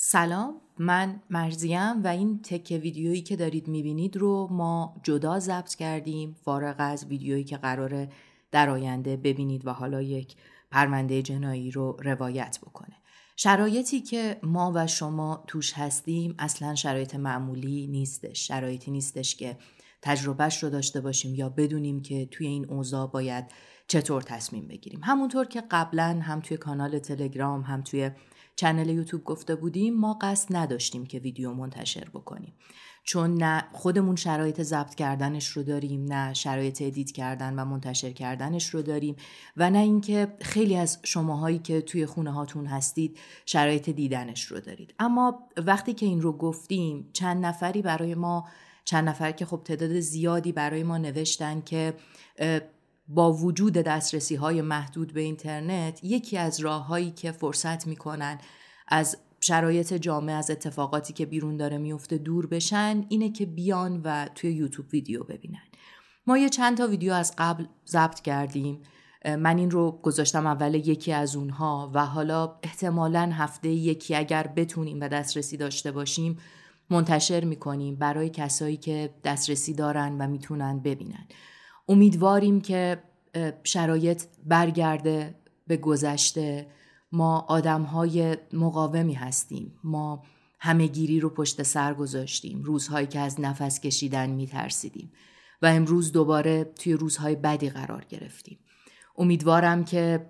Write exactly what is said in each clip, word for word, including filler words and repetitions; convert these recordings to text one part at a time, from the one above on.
سلام، من مرزیم و این تکه ویدیویی که دارید میبینید رو ما جدا ضبط کردیم فارغ از ویدیویی که قراره در آینده ببینید و حالا یک پرونده جنایی رو روایت بکنه. شرایطی که ما و شما توش هستیم اصلا شرایط معمولی نیستش، شرایطی نیستش که تجربهش رو داشته باشیم یا بدونیم که توی این اوضاع باید چطور تصمیم بگیریم. همونطور که قبلا هم توی کانال تلگرام هم توی چنل یوتیوب گفته بودیم، ما قصد نداشتیم که ویدیو منتشر بکنیم، چون نه خودمون شرایط ضبط کردنش رو داریم، نه شرایط ادیت کردن و منتشر کردنش رو داریم و نه اینکه خیلی از شماهایی که توی خونه هاتون هستید شرایط دیدنش رو دارید. اما وقتی که این رو گفتیم، چند نفری برای ما چند نفر که خب تعداد زیادی برای ما نوشتن که با وجود دسترسی های محدود به اینترنت، یکی از راههایی که فرصت میکنن از شرایط جامعه، از اتفاقاتی که بیرون داره میفته دور بشن، اینه که بیان و توی یوتیوب ویدیو ببینن. ما یه چند تا ویدیو از قبل ضبط کردیم، من این رو گذاشتم اول یکی از اونها و حالا احتمالاً هفته یکی اگر بتونیم و دسترسی داشته باشیم منتشر میکنیم برای کسایی که دسترسی دارن و میتونن ببینن. امیدواریم که شرایط برگرده به گذشته. ما آدم‌های مقاومی هستیم، ما همه‌گیری رو پشت سر گذاشتیم، روزهایی که از نفس کشیدن میترسیدیم و امروز دوباره توی روزهای بدی قرار گرفتیم. امیدوارم که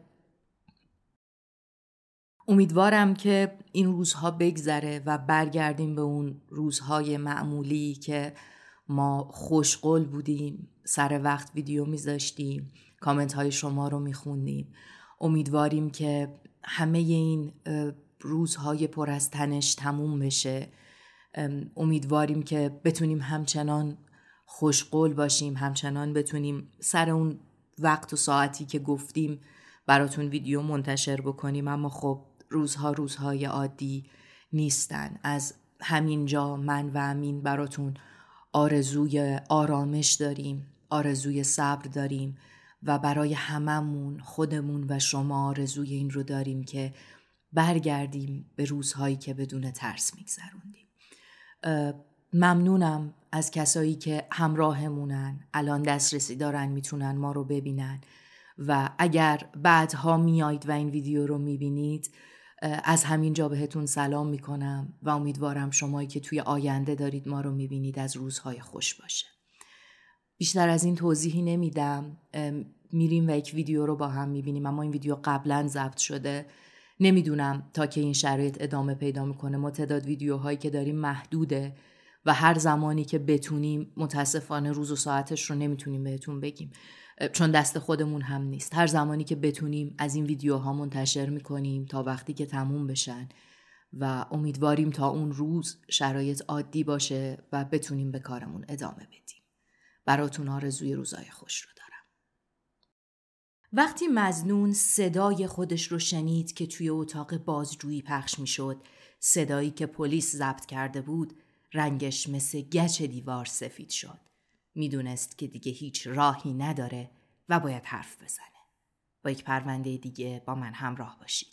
امیدوارم که این روزها بگذره و برگردیم به اون روزهای معمولی که ما خوشقول بودیم، سر وقت ویدیو میذاشتیم، کامنت های شما رو میخوندیم. امیدواریم که همه این روزهای پر از تنش تموم بشه. امیدواریم که بتونیم همچنان خوشقول باشیم، همچنان بتونیم سر اون وقت و ساعتی که گفتیم براتون ویدیو منتشر بکنیم. اما خب روزها روزهای عادی نیستن. از همینجا من و امین براتون آرزوی آرامش داریم، آرزوی صبر داریم و برای هممون، خودمون و شما، آرزوی این رو داریم که برگردیم به روزهایی که بدون ترس میگذروندیم. ممنونم از کسایی که همراهمونن، الان دسترسی دارن میتونن ما رو ببینن و اگر بعدها میایید و این ویدیو رو میبینید، از همین جا بهتون سلام میکنم و امیدوارم شمایی که توی آینده دارید ما رو میبینید از روزهای خوش باشه. بیشتر از این توضیحی نمیدم، میریم و یک ویدیو رو با هم میبینیم. اما این ویدیو قبلا ضبط شده، نمیدونم تا که این شرایط ادامه پیدا میکنه. ما تعداد ویدیوهایی که داریم محدوده و هر زمانی که بتونیم، متاسفانه روز و ساعتش رو نمیتونیم بهتون بگیم چون دست خودمون هم نیست. هر زمانی که بتونیم از این ویدیوها منتشر میکنیم تا وقتی که تموم بشن و امیدواریم تا اون روز شرایط عادی باشه و بتونیم به کارمون ادامه بدیم. براتون آرزوی روزای خوش رو دارم. وقتی مظنون صدای خودش رو شنید که توی اتاق بازجویی پخش میشد، صدایی که پلیس ضبط کرده بود، رنگش مثل گچ دیوار سفید شد. میدونست که دیگه هیچ راهی نداره و باید حرف بزنه. با یک پرونده دیگه با من همراه باشید.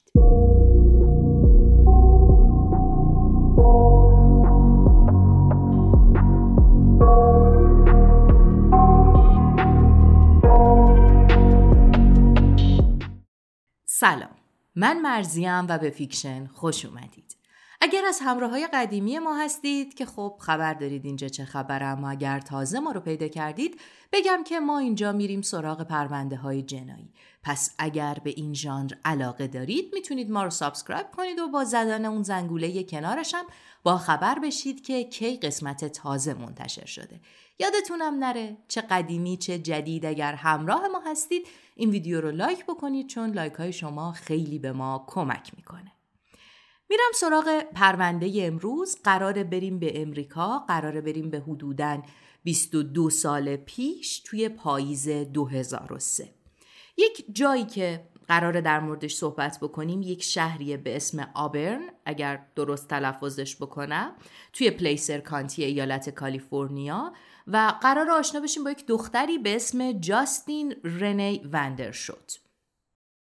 سلام، من مرزیم و به فیکشن خوش اومدید. اگر از همراه‌های قدیمی ما هستید که خب خبر دارید اینجا چه خبره، اما اگر تازه ما رو پیدا کردید بگم که ما اینجا میریم سراغ پرونده های جنایی. پس اگر به این ژانر علاقه دارید میتونید ما رو سابسکرایب کنید و با زدن اون زنگوله کنارش هم با خبر بشید که کی قسمت تازه منتشر شده. یادتونم نره، چه قدیمی چه جدید، اگر همراه ما هستید این ویدیو رو لایک بکنید چون لایک های شما خیلی به ما کمک میکنه. میرم سراغ پرونده امروز. قراره بریم به امریکا، قراره بریم به حدوداً بیست و دو سال پیش توی پاییز دو هزار و سه. یک جایی که قراره در موردش صحبت بکنیم یک شهریه به اسم آبرن، اگر درست تلفظش بکنم، توی پلیسر کانتی ایالت کالیفرنیا و قراره آشنا بشیم با یک دختری به اسم جاستین رنی وندرشوت.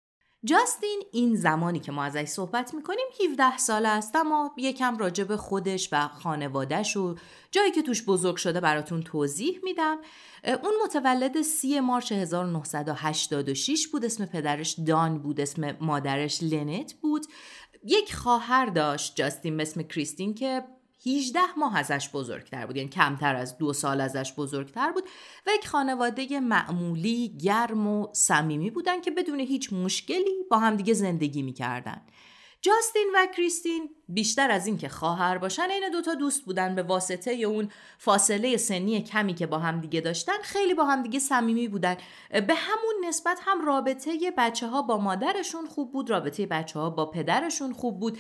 جاستین این زمانی که ما ازش صحبت میکنیم هفده ساله است، اما یکم راجع به خودش و خانواده‌ش و جایی که توش بزرگ شده براتون توضیح میدم. اون متولد سی مارس هزار و نهصد و هشتاد و شش بود. اسم پدرش دان بود، اسم مادرش لنت بود. یک خواهر داشت جاستین به اسم کریستین که هجده ماه ازش بزرگتر بود، یعنی کمتر از دو سال ازش بزرگتر بود و یک خانواده معمولی، گرم و صمیمی بودن که بدون هیچ مشکلی با هم دیگه زندگی میکردن. جاستین و کریستین بیشتر از این که خواهر باشن این دوتا دوست بودن. به واسطه اون فاصله سنی کمی که با هم دیگه داشتن خیلی با هم دیگه صمیمی بودن. به همون نسبت هم رابطه بچه ها با مادرشون خوب بود، رابطه بچه ها با پدرشون خوب بود.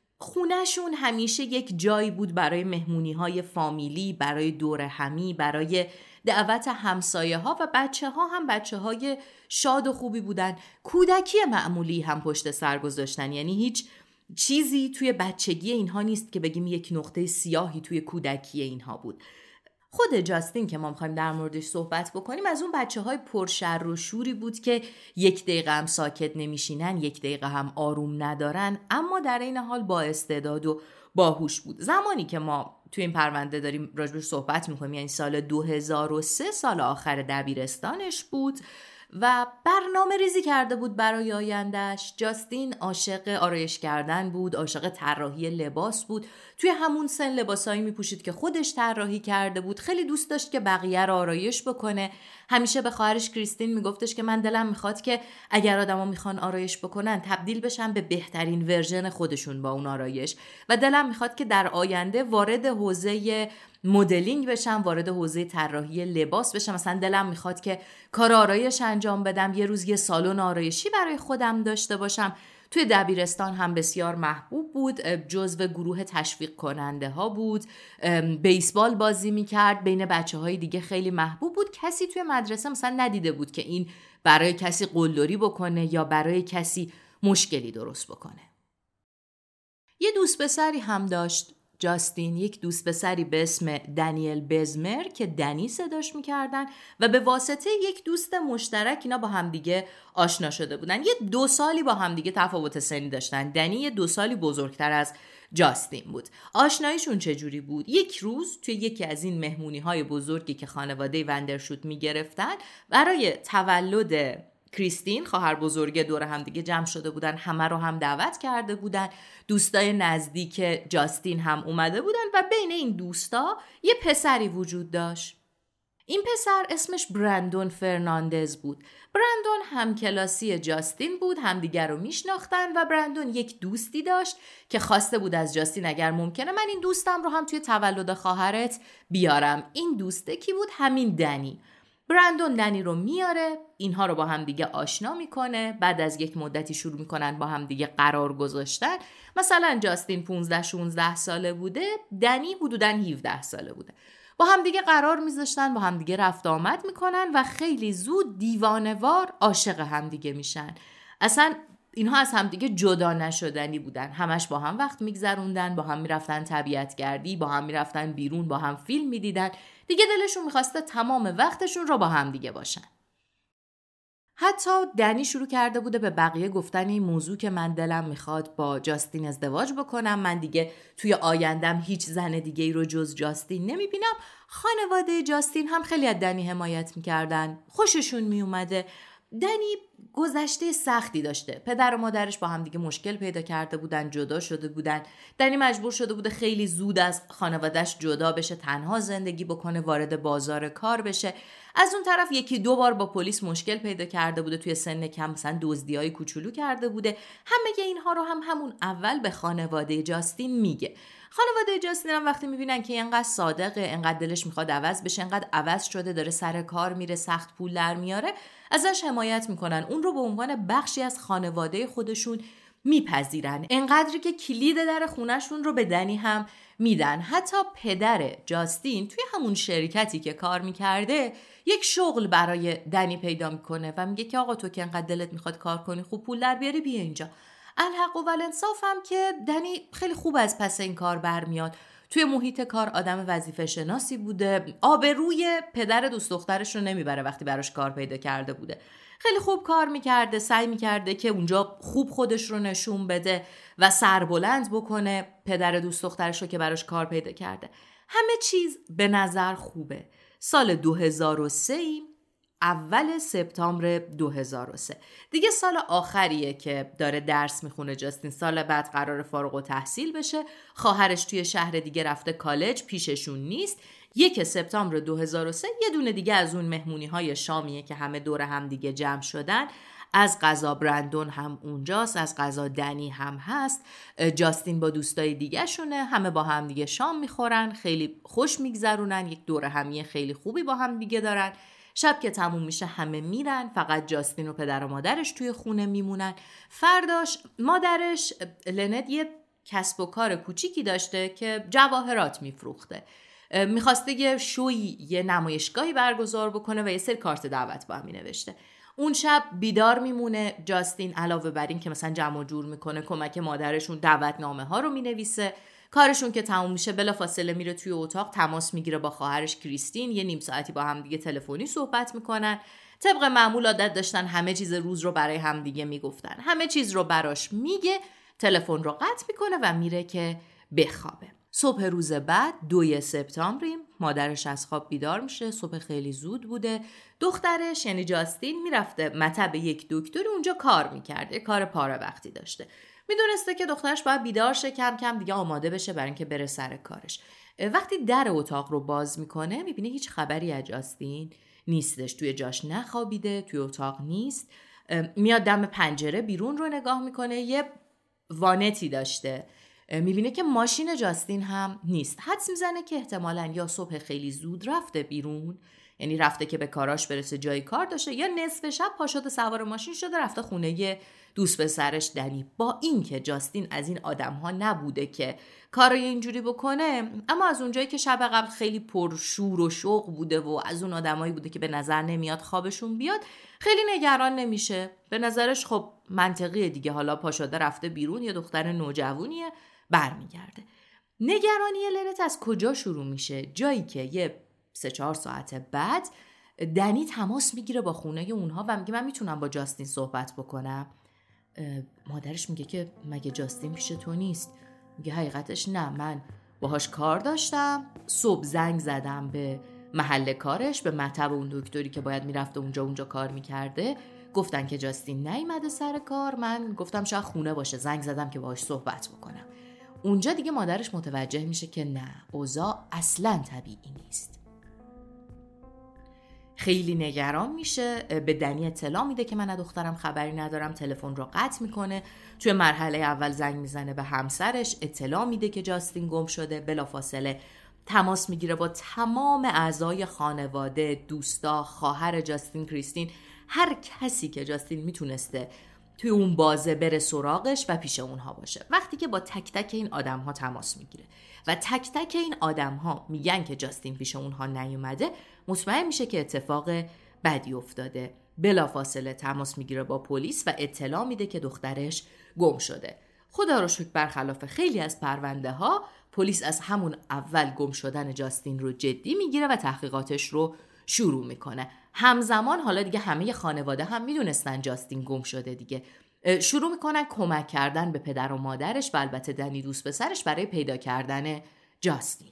خونهشون همیشه یک جایی بود برای مهمونی های فامیلی، برای دور همی، برای دعوت همسایه ها و بچه ها هم بچه های شاد و خوبی بودن. کودکی معمولی هم پشت سر گذاشتن، یعنی هیچ چیزی توی بچگی اینها نیست که بگیم یک نقطه سیاهی توی کودکی اینها بود. خود جاستین که ما میخوایم در موردش صحبت بکنیم از اون بچه های پرشر و شوری بود که یک دقیقه هم ساکت نمیشینن، یک دقیقه هم آروم ندارن، اما در این حال با استعداد و باهوش بود. زمانی که ما توی این پرونده داریم راجبش صحبت میکنیم یعنی سال دو هزار و سه، سال آخر دبیرستانش بود و برنامه ریزی کرده بود برای آیندهش. جاستین عاشق آرایش کردن بود، عاشق طراحی لباس بود. توی همون سن لباسایی میپوشید که خودش طراحی کرده بود. خیلی دوست داشت که بقیه رو آرایش بکنه. همیشه به خواهرش کریستین میگفتش که من دلم میخواد که اگر آدما میخوان آرایش بکنن تبدیل بشن به بهترین ورژن خودشون با اون آرایش و دلم میخواد که در آینده وارد حوزه مدلینگ بشم، وارد حوزه طراحی لباس بشم. مثلا دلم میخواد که کار آرایش انجام بدم، یه روز یه سالن آرایشی برای خودم داشته باشم. توی دبیرستان هم بسیار محبوب بود، جزو گروه تشویق کننده ها بود، بیسبال بازی میکرد، بین بچه های دیگه خیلی محبوب بود. کسی توی مدرسه مثلا ندیده بود که این برای کسی قلدری بکنه یا برای کسی مشکلی درست بکنه. یه دوست پسری هم داشت جاستین، یک دوست پسری به اسم دنیل بزمر که دنی صداش میکردن و به واسطه یک دوست مشترک اینا با همدیگه آشنا شده بودن. یه دو سالی با همدیگه تفاوت سنی داشتن. دنی یه دو سالی بزرگتر از جاستین بود. آشناییشون چجوری بود؟ یک روز توی یکی از این مهمونی های بزرگی که خانواده وندرشوت میگرفتن برای تولد کریستین، خواهر بزرگ، دور هم دیگه جمع شده بودن، همه رو هم دعوت کرده بودن. دوستای نزدیک جاستین هم اومده بودن و بین این دوستا یه پسری وجود داشت. این پسر اسمش برندون فرناندز بود. برندون هم کلاسی جاستین بود، هم دیگر رو میشناختن و برندون یک دوستی داشت که خواسته بود از جاستین اگر ممکنه من این دوستم رو هم توی تولد خواهرت بیارم. این دوسته کی بود؟ همین دنی. برندون دنی رو میاره، اینها رو با هم دیگه آشنا میکنه. بعد از یک مدتی شروع میکنن با هم دیگه قرار گذاشتن. مثلا جاستین پانزده شانزده ساله بوده، دنی حدوداً هفده ساله بوده. با هم دیگه قرار میذاشتن، با هم دیگه رفت آمد میکنن و خیلی زود دیوانه‌وار عاشق هم دیگه میشن. اصلا اینها از هم دیگه جدا نشدنی بودن. همش با هم وقت میگذروندن، با هم میرفتن طبیعت گردی، با هم میرفتن بیرون، با هم فیلم میدیدن. دیگه دلشون میخواسته تمام وقتشون رو با هم دیگه باشن. حتی دنی شروع کرده بوده به بقیه گفتن این موضوع که من دلم میخواد با جاستین ازدواج بکنم، من دیگه توی آیندم هیچ زن دیگه ای رو جز جاستین نمیبینم. خانواده جاستین هم خیلی از دنی حمایت میکردن، خوششون میومده. دنی گذشته سختی داشته. پدر و مادرش با هم دیگه مشکل پیدا کرده بودن، جدا شده بودن. دنی مجبور شده بوده خیلی زود از خانوادهش جدا بشه، تنها زندگی بکنه، وارد بازار کار بشه. از اون طرف یکی دو بار با پلیس مشکل پیدا کرده بوده، توی سن کم مثلا دزدیای کوچولو کرده بوده. همه اینها رو هم همون اول به خانواده جاستین میگه. خانواده جاستین هم وقتی میبینن که اینقدر صادقه، اینقدر دلش میخواد عوض بشه، اینقدر عوض شده، داره سر کار میره، سخت پول در میاره، ازش حمایت میکنن. اون رو به عنوان بخشی از خانواده خودشون میپذیرن. اینقدری که کلید در خونهشون رو به دنی هم میدن. حتی پدر جاستین توی همون شرکتی که کار میکرده یک شغل برای دنی پیدا میکنه و میگه که آقا تو که اینقدر دلت میخواد کار کنی، خوب پول در بیاری، بیا اینجا. الحق و الانصاف هم که دنی خیلی خوب از پس این کار برمیاد. توی محیط کار آدم وظیفه شناسی بوده، آبروی پدر دوست دخترش رو نمیبره وقتی براش کار پیدا کرده بوده. خیلی خوب کار میکرده، سعی میکرده که اونجا خوب خودش رو نشون بده و سربلند بکنه پدر دوست دخترش رو که براش کار پیدا کرده. همه چیز به نظر خوبه. سال دو هزار و سه ایم، اول سپتامبر دو هزار و سه. دیگه سال آخریه که داره درس میخونه جاستین. سال بعد قرار فارغ التحصیل بشه. خواهرش توی شهر دیگه رفته کالج، پیششون نیست. یک سپتامبر دو هزار و سه یه دونه دیگه از اون مهمونی های شامیه که همه دور هم دیگه جمع شدن. از قضا برندون هم اونجاست، از قضا دنی هم هست. جاستین با دوستای دیگه شونه، همه با هم دیگه شام میخورن، خیلی خوش میگذرونن، یک دور همی خیلی خوبی با هم دیگه دارن. شب که تموم میشه همه میرن، فقط جاستین و پدر و مادرش توی خونه میمونن. فرداش مادرش لنت یه کسب و کار کوچیکی داشته که جواهرات میفروخته. میخواسته یه شوی، یه نمایشگاهی برگزار بکنه و یه سری کارت دعوت با هم مینوشته. اون شب بیدار میمونه جاستین، علاوه بر این که مثلا جمع و جور میکنه، کمک مادرشون دعوتنامه ها رو مینویسه. کارشون که تموم میشه بلافاصله میره توی اتاق، تماس میگیره با خواهرش کریستین، یه نیم ساعتی با هم دیگه تلفنی صحبت میکنن. طبق معمول عادت داشتن همه چیز روز رو برای هم دیگه میگفتن. همه چیز رو براش میگه، تلفن رو قطع میکنه و میره که بخوابه. صبح روز بعد دوی سپتامبریم، مادرش از خواب بیدار میشه. صبح خیلی زود بوده. دخترش یعنی جاستین میرفته مطب یک دکتری اونجا کار میکرده، کار پاره وقتی داشته. میدونسته که دخترش باید بیدار شه، کم کم دیگه آماده بشه برای اینکه بره سر کارش. وقتی در اتاق رو باز میکنه میبینه هیچ خبری از جاستین نیستش. توی جاش نخوابیده، توی اتاق نیست. میاد دم پنجره بیرون رو نگاه میکنه، یه وانتی داشته. میبینه که ماشین جاستین هم نیست. حدس میزنه که احتمالاً یا صبح خیلی زود رفته بیرون، یعنی رفته که به کاراش برسه، جای کار داشته، یا نصف شب پا شده سوار ماشین شده رفته خونه دوست پسرش دنی. با این که جاستین از این آدم‌ها نبوده که کارای اینجوری بکنه، اما از اونجایی که شب قبل خیلی پرشور و شوق بوده و از اون آدمایی بوده که به نظر نمیاد خوابشون بیاد، خیلی نگران نمیشه. به نظرش خب منطقیه دیگه، حالا پا شده رفته بیرون، یه دختر نوجوانیه، برمیگرده. نگرانی لنت از کجا شروع میشه؟ جایی که یه سه چهار ساعت بعد دنی تماس میگیره با خونه اونها و میگه من میتونم با جاستین صحبت بکنم. مادرش میگه که مگه جاستین پیش تو نیست؟ میگه حقیقتش نه، من باهاش کار داشتم، صبح زنگ زدم به محل کارش، به مطب اون دکتری که باید میرفته اونجا اونجا کار میکرده، گفتن که جاستین نیومده سر کار. من گفتم شاید خونه باشه، زنگ زدم که باهاش صحبت بکنم. اونجا دیگه مادرش متوجه میشه که نه، اوضاع اصلاً طبیعی نیست. خیلی نگران میشه، به دنی اطلاع میده که من از دخترم خبری ندارم، تلفن رو قطع میکنه. توی مرحله اول زنگ میزنه به همسرش، اطلاع میده که جاستین گم شده. بلافاصله تماس میگیره با تمام اعضای خانواده، دوستا، خواهر جاستین کریستین، هر کسی که جاستین میتونسته توی اون بازه بره سراغش و پیش اونها باشه. وقتی که با تک تک این آدم‌ها تماس میگیره و تک تک این آدم‌ها میگن که جاستین پیش اونها نیومده، مطمئن میشه که اتفاق بدی افتاده. بلافاصله تماس میگیره با پلیس و اطلاع میده که دخترش گم شده. خدا رو شکر برخلاف خیلی از پرونده ها، پلیس از همون اول گم شدن جاستین رو جدی میگیره و تحقیقاتش رو شروع میکنه. همزمان حالا دیگه همه خانواده هم میدونستن جاستین گم شده دیگه. شروع میکنن کمک کردن به پدر و مادرش و البته دنی دوست پسرش برای پیدا کردن جاستین.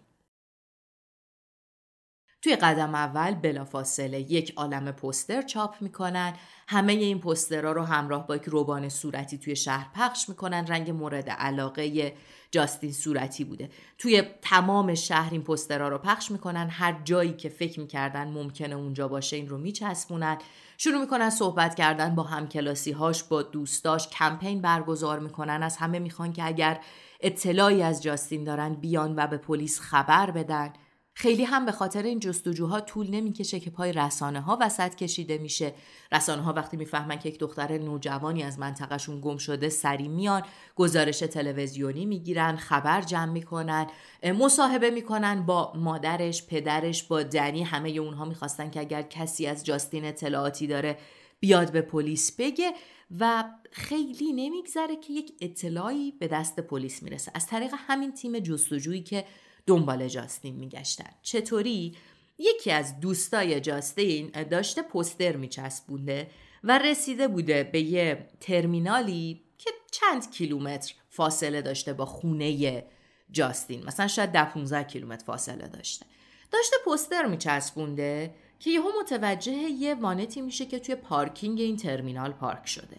توی قدم اول بلافاصله یک عالمه پوستر چاپ میکنن. همه این پوسترها رو همراه با یک روبان صورتی توی شهر پخش میکنن. رنگ مورد علاقه جاستین صورتی بوده. توی تمام شهر این پوسترها رو پخش میکنن. هر جایی که فکر میکردن ممکنه اونجا باشه این رو میچسبونن. شروع میکنن صحبت کردن با همکلاسی هاش، با دوستاش، کمپین برگزار میکنن. از همه میخوان که اگر اطلاعی از جاستین دارن بیان و به پلیس خبر بدن. خیلی هم به خاطر این جستجوها طول نمیکشه که پای رسانه ها وسط کشیده میشه. رسانه ها وقتی میفهمن که یک دختر نوجوانی از منطقهشون گم شده، سری میان گزارش تلویزیونی میگیرن، خبر جمع میکنن، مصاحبه میکنن با مادرش، پدرش، با دنی. همه اونها میخواستن که اگر کسی از جاستین اطلاعاتی داره بیاد به پلیس بگه و خیلی نمیگذره که یک اطلاعی به دست پلیس میرسه از طریق همین تیم جستجویی که دنبال جاستین میگشتن. چطوری؟ یکی از دوستای جاستین داشته پوستر میچسبونده و رسیده بوده به یه ترمینالی که چند کیلومتر فاصله داشته با خونه جاستین، مثلا شاید ده پانزده کیلومتر فاصله داشته. داشته پوستر میچسبونده که یهو متوجه یه وانتی میشه که توی پارکینگ این ترمینال پارک شده.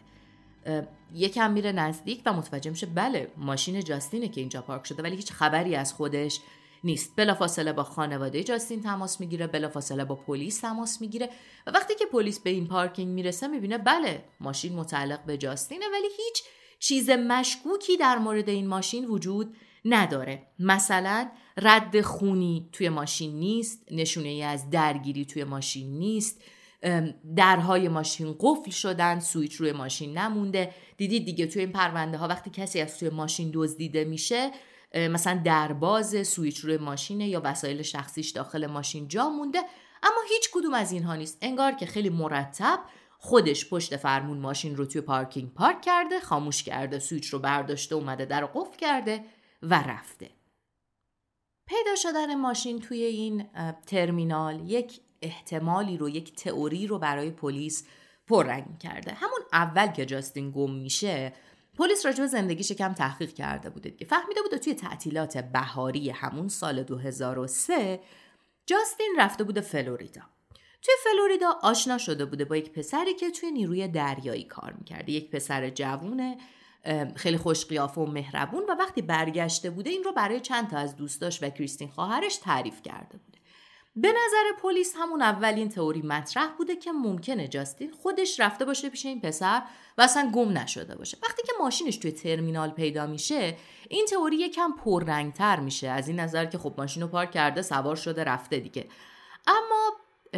یکم میره نزدیک و متوجه میشه بله ماشین جاستینه که اینجا پارک شده، ولی هیچ خبری از خودش نیست. بلافاصله با خانواده جاستین تماس میگیره، بلافاصله با پلیس تماس میگیره و وقتی که پلیس به این پارکینگ میرسه میبینه بله ماشین متعلق به جاستینه، ولی هیچ چیز مشکوکی در مورد این ماشین وجود نداره. مثلا رد خونی توی ماشین نیست، نشونه ای از درگیری توی ماشین نیست، درهای ماشین قفل شدن، سویچ روی ماشین نمونده. دیدید دیگه توی این پرونده ها وقتی کسی از توی ماشین دزدیده میشه، مثلا درباز، سویچ روی ماشینه یا وسایل شخصیش داخل ماشین جا مونده، اما هیچ کدوم از اینها نیست. انگار که خیلی مرتب خودش پشت فرمون ماشین رو توی پارکینگ پارک کرده، خاموش کرده، سویچ رو برداشته، اومده در رو قفل کرده و رفته. پیدا شدن ماشین توی این ترمینال یک احتمالی رو، یک تئوری رو برای پلیس پررنگ کرده. همون اول که جاستین گم میشه، پلیس راجع به زندگیش کم تحقیق کرده بوده که فهمیده بوده توی تعطیلات بهاری همون سال دو هزار و سه جاستین رفته بوده فلوریدا. توی فلوریدا آشنا شده بوده با یک پسری که توی نیروی دریایی کار میکرده، یک پسر جوونه خیلی خوش قیافه و مهربون، و وقتی برگشته بوده این رو برای چند تا از دوستاش و کریستین خواهرش تعریف کرده بوده. به نظر پلیس همون اولین تئوری مطرح بوده که ممکنه جاستین خودش رفته باشه پیش این پسر و اصلا گم نشده باشه. وقتی که ماشینش توی ترمینال پیدا میشه، این تئوری یکم پررنگ‌تر میشه، از این نظر که خب ماشینو پارک کرده، سوار شده، رفته دیگه. اما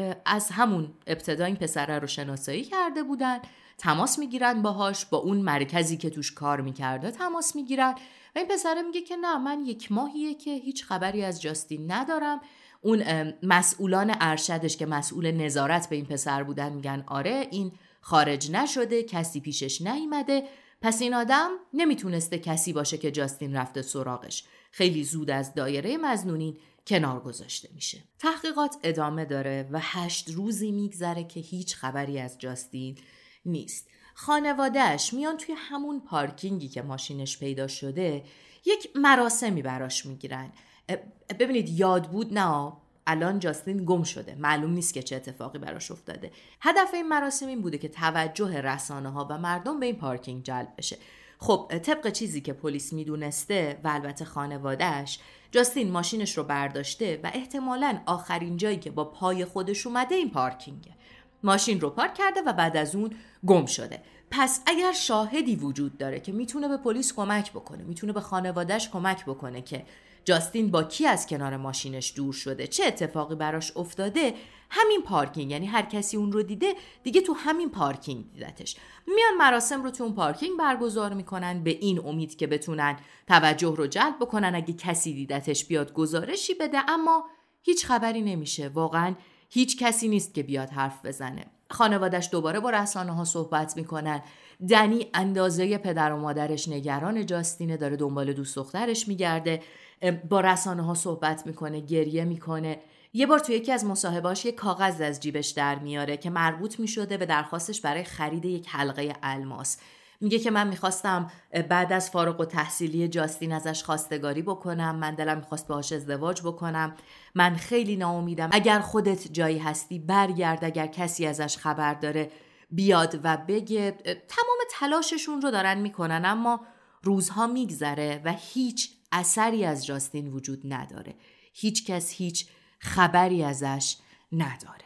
از همون ابتدا این پسره رو شناسایی کرده بودن، تماس میگیرن باهاش، با اون مرکزی که توش کار میکرده تماس میگیرن و این پسره میگه که نه، من یک ماهیه که هیچ خبری از جاستین ندارم. اون مسئولان ارشدش که مسئول نظارت به این پسر بودن میگن آره این خارج نشده، کسی پیشش نیامده، پس این آدم نمیتونسته کسی باشه که جاستین رفته سراغش. خیلی زود از دایره مظنونین کنار گذاشته میشه. تحقیقات ادامه داره و هشت روزی میگذره که هیچ خبری از جاستین نیست. خانواده‌اش میان توی همون پارکینگی که ماشینش پیدا شده یک مراسمی براش میگیرن. ببینید یاد بود نه، الان جاستین گم شده، معلوم نیست که چه اتفاقی براش افتاده. هدف این مراسم این بوده که توجه رسانه‌ها و مردم به این پارکینگ جلب بشه. خب طبق چیزی که پلیس میدونسته و البته خانواده‌اش، جاستین ماشینش رو برداشته و احتمالاً آخرین جایی که با پای خودش اومده این پارکینگه. ماشین رو پارک کرده و بعد از اون گم شده. پس اگر شاهدی وجود داره که میتونه به پلیس کمک بکنه، میتونه به خانواده‌اش کمک بکنه که جاستین با کی از کنار ماشینش دور شده، چه اتفاقی براش افتاده، همین پارکینگ، یعنی هر کسی اون رو دیده دیگه تو همین پارکینگ دیدتش. میان مراسم رو تو اون پارکینگ برگزار میکنن به این امید که بتونن توجه رو جلب بکنن، اگه کسی دیدتش بیاد گزارشی بده، اما هیچ خبری نمیشه. واقعا هیچ کسی نیست که بیاد حرف بزنه. خانوادش دوباره با رسانه‌ها صحبت میکنن. دنی اندازه پدر و مادرش نگران جاستینه، داره دنبال دوست دخترش میگرده، با رسانه‌ها صحبت میکنه، گریه میکنه. یه بار توی یکی از مصاحبه‌هاش یک کاغذ از جیبش در میاره که مربوط میشده به درخواستش برای خرید یک حلقه الماس. میگه که من میخواستم بعد از فارغ التحصیلی جاستین ازش خواستگاری بکنم، من دلم میخواست باهاش ازدواج بکنم، من خیلی ناامیدم، اگر خودت جایی هستی برگرد، اگر کسی ازش خبر داره بیاد و بگه. تمام تلاششون رو دارن میکنن، اما روزها میگذره و هیچ اثری از جاستین وجود نداره. هیچ کس هیچ خبری ازش نداره.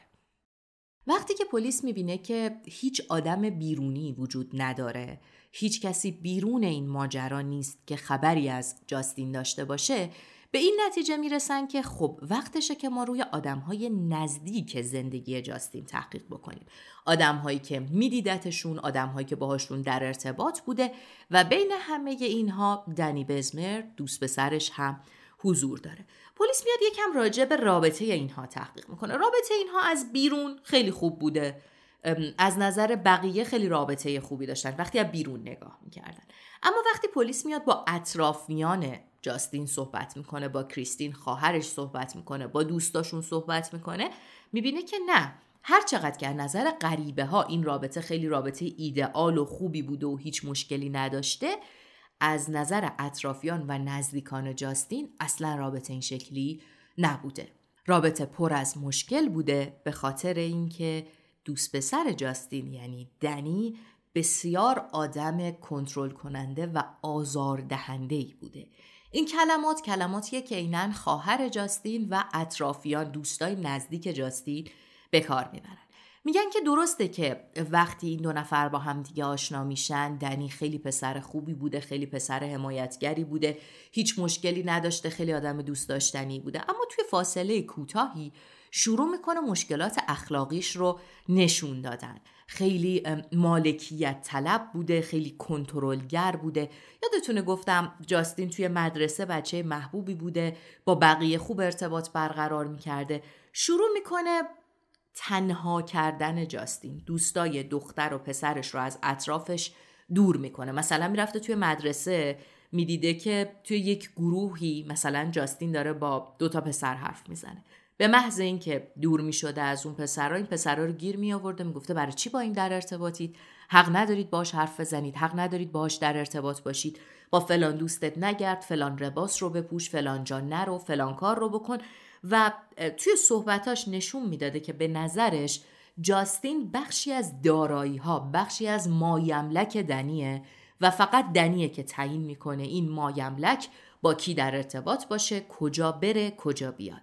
وقتی که پلیس میبینه که هیچ آدم بیرونی وجود نداره، هیچ کسی بیرون این ماجرا نیست که خبری از جاستین داشته باشه، به این نتیجه میرسن که خب وقتشه که ما روی آدمهای نزدیک زندگی جاستین تحقیق بکنیم. آدمهایی که میدیدتشون، آدمهایی که باهاشون در ارتباط بوده و بین همه اینها دنی بزمر، دوست پسرش هم حضور داره. پلیس میاد یکم راجع به رابطه اینها تحقیق میکنه. رابطه اینها از بیرون خیلی خوب بوده، از نظر بقیه خیلی رابطه خوبی داشتن وقتی از بیرون نگاه میکردن. اما وقتی پلیس میاد با اطرافیان جاستین صحبت میکنه، با کریستین خواهرش صحبت میکنه، با دوستاشون صحبت میکنه، میبینه که نه، هر چقدر که از نظر غریبه ها این رابطه خیلی رابطه ایدئال و خوبی بوده و هیچ مشکلی نداشته، از نظر اطرافیان و نزدیکان جاستین اصلا رابطه این شکلی نبوده. رابطه پر از مشکل بوده به خاطر اینکه دوست پسر جاستین یعنی دنی بسیار آدم کنترل کننده و آزاردهنده‌ای بوده. این کلمات کلماتیه که عیناً خواهر جاستین و اطرافیان دوستای نزدیک جاستین به کار میبرن. میگن که درسته که وقتی این دو نفر با هم دیگه آشنا میشن، دنی خیلی پسر خوبی بوده، خیلی پسر حمایتگری بوده، هیچ مشکلی نداشته، خیلی آدم دوست داشتنی بوده، اما توی فاصله کوتاهی شروع میکنه مشکلات اخلاقیش رو نشون دادن. خیلی مالکیت طلب بوده، خیلی کنترلگر بوده. یادتونه گفتم جاستین توی مدرسه بچه محبوبی بوده، با بقیه خوب ارتباط برقرار میکرده. شروع میکنه تنها کردن جاستین، دوستای دختر و پسرش رو از اطرافش دور میکنه. مثلا میرفته توی مدرسه میدیده که توی یک گروهی مثلا جاستین داره با دوتا پسر حرف میزنه، به محض اینکه دور میشده از اون پسرها، این پسرها رو گیر می آورده، میگفته برای چی با این در ارتباطید؟ حق ندارید باش حرف بزنید، حق ندارید باش در ارتباط باشید، با فلان دوستت نگرد، فلان لباس رو بپوش، فلان جا نرو، فلان کار رو بکن. و توی صحبتاش نشون میداده که به نظرش جاستین بخشی از دارایی ها، بخشی از مایملک دنیه و فقط دنیه که تعیین میکنه این مایملک با کی در ارتباط باشه، کجا بره، کجا بیاد.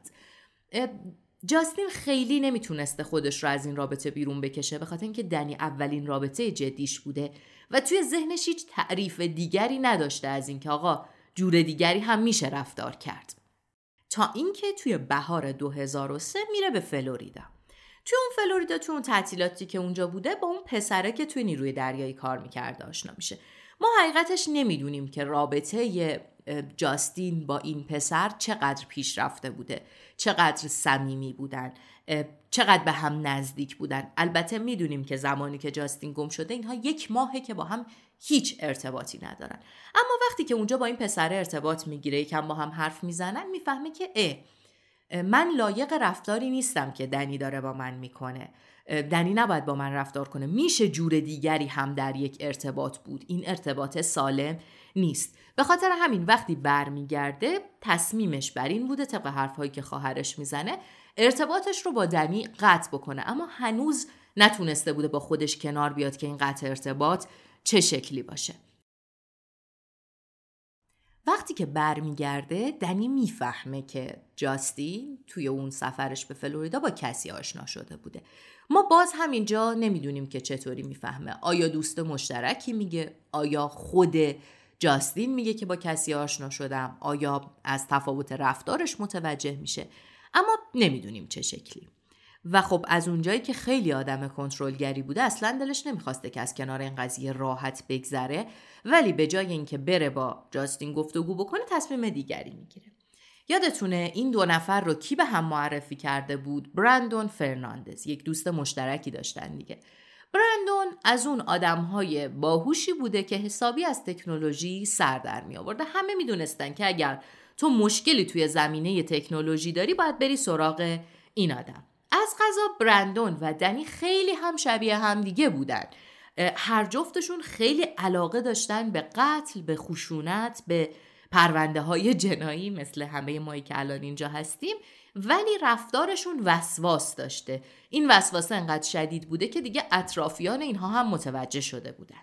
جاستین خیلی نمیتونسته خودش رو از این رابطه بیرون بکشه، به خاطر اینکه دنی اولین رابطه جدیش بوده و توی ذهنش هیچ تعریف دیگری نداشته از اینکه آقا جور دیگری هم میشه رفتار کرد. تا اینکه توی بهار دو هزار و سه میره به فلوریدا. توی اون فلوریدا، توی اون تعطیلاتی که اونجا بوده، با اون پسره که توی نیروی دریایی کار میکرده آشنا میشه. ما حقیقتش نمیدونیم که رابطه جاستین با این پسر چقدر پیش رفته بوده، چقدر صمیمی بودن، چقدر به هم نزدیک بودن. البته میدونیم که زمانی که جاستین گم شده اینها یک ماهه که با هم هیچ ارتباطی ندارن، اما وقتی که اونجا با این پسر ارتباط میگیره، یکم با هم حرف میزنن، میفهمه که اه من لایق رفتاری نیستم که دنی داره با من میکنه، دنی نباید با من رفتار کنه، میشه جور دیگری هم در یک ارتباط بود، این ارتباط سالم نیست. به خاطر همین وقتی برمیگرده تصمیمش بر این بوده، طبق حرفهایی که خواهرش میزنه، ارتباطش رو با دنی قطع بکنه، اما هنوز نتونسته بوده با خودش کنار بیاد که این قطع ارتباط چه شکلی باشه. وقتی که برمیگرده دنی میفهمه که جاستین توی اون سفرش به فلوریدا با کسی آشنا شده بوده. ما باز همینجا نمیدونیم که چطوری میفهمه. آیا دوست مشترکی میگه؟ آیا خود جاستین میگه که با کسی آشنا شدم؟ آیا از تفاوت رفتارش متوجه میشه؟ اما نمیدونیم چه شکلی. و خب از اونجایی که خیلی آدم کنترلگری بوده، اصلا دلش نمیخواسته که از کنار این قضیه راحت بگذره، ولی به جای اینکه بره با جاستین گفتگو بکنه، تصمیم دیگری میگیره. یادتونه این دو نفر رو کی به هم معرفی کرده بود؟ برندون فرناندز. یک دوست مشترکی داشتن دیگه. برندون از اون آدمهای باهوشی بوده که حسابی از تکنولوژی سر در می آورده. همه میدونستن که اگر تو مشکلی توی زمینه تکنولوژی داری، باید بری سراغ این آدم. از قضا برندون و دنی خیلی هم شبیه هم دیگه بودن. هر جفتشون خیلی علاقه داشتن به قتل، به خشونت، به پرونده های جنایی مثل همه مایی که الان اینجا هستیم، ولی رفتارشون وسواس داشته. این وسواس انقدر شدید بوده که دیگه اطرافیان اینها هم متوجه شده بودن.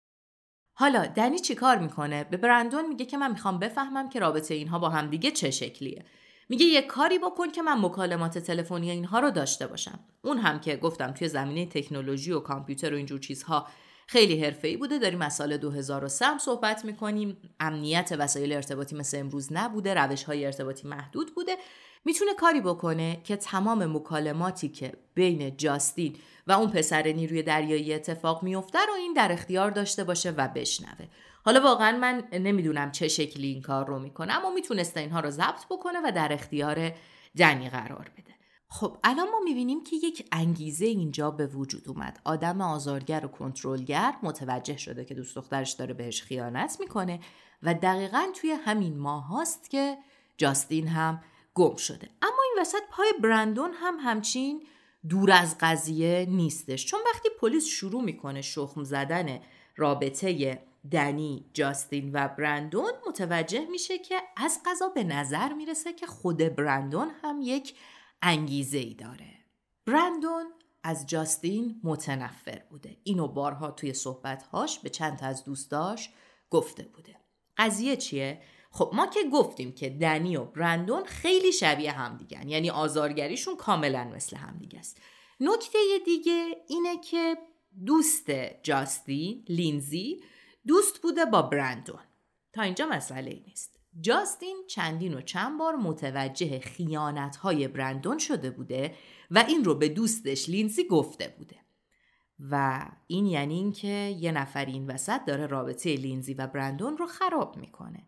حالا دنی چی کار میکنه؟ به برندون میگه که من میخوام بفهمم که رابطه اینها با هم دیگه چه شکلیه. میگه یک کاری بکن که من مکالمات تلفنی اینها رو داشته باشم. اون هم که گفتم توی زمینه تکنولوژی و کامپیوتر و اینجور چیزها خیلی حرفه‌ای بوده. داریم از سال دو هزار و سه هم صحبت میکنیم. امنیت وسایل ارتباطی مثل امروز نبوده، روش‌های ارتباطی محدود بوده. میتونه کاری بکنه که تمام مکالماتی که بین جاستین و اون پسر نیروی دریایی اتفاق میفته رو این در اختیار داشته باشه و بشنوه. حالا واقعا من نمیدونم چه شکلی این کار رو میکنه، اما میتونسته اینها رو ضبط بکنه و در اختیار دنی قرار بده. خب الان ما میبینیم که یک انگیزه اینجا به وجود اومد. آدم آزارگر و کنترلگر متوجه شده که دوست دخترش داره بهش خیانت میکنه و دقیقاً توی همین ماه هاست که جاستین هم گم شده. اما این وسط پای برندون هم همچین دور از قضیه نیستش، چون وقتی پلیس شروع میکنه شخم زدن رابطه دنی، جاستین و برندون، متوجه میشه که از قضا به نظر میرسه که خود برندون هم یک انگیزه ای داره. برندون از جاستین متنفر بوده. اینو بارها توی صحبتهاش به چند تا از دوستاش گفته بوده. قضیه چیه؟ خب ما که گفتیم که دنی و برندون خیلی شبیه هم دیگن، یعنی آزارگریشون کاملا مثل هم دیگه است. نکته دیگه اینه که دوست جاستین، لینزی، دوست بوده با برندون. تا اینجا مسئله نیست. جاستین چندین و چند بار متوجه خیانت‌های برندون شده بوده و این رو به دوستش لینزی گفته بوده. و این یعنی این که یه نفر این وسط داره رابطه لینزی و برندون رو خراب میکنه.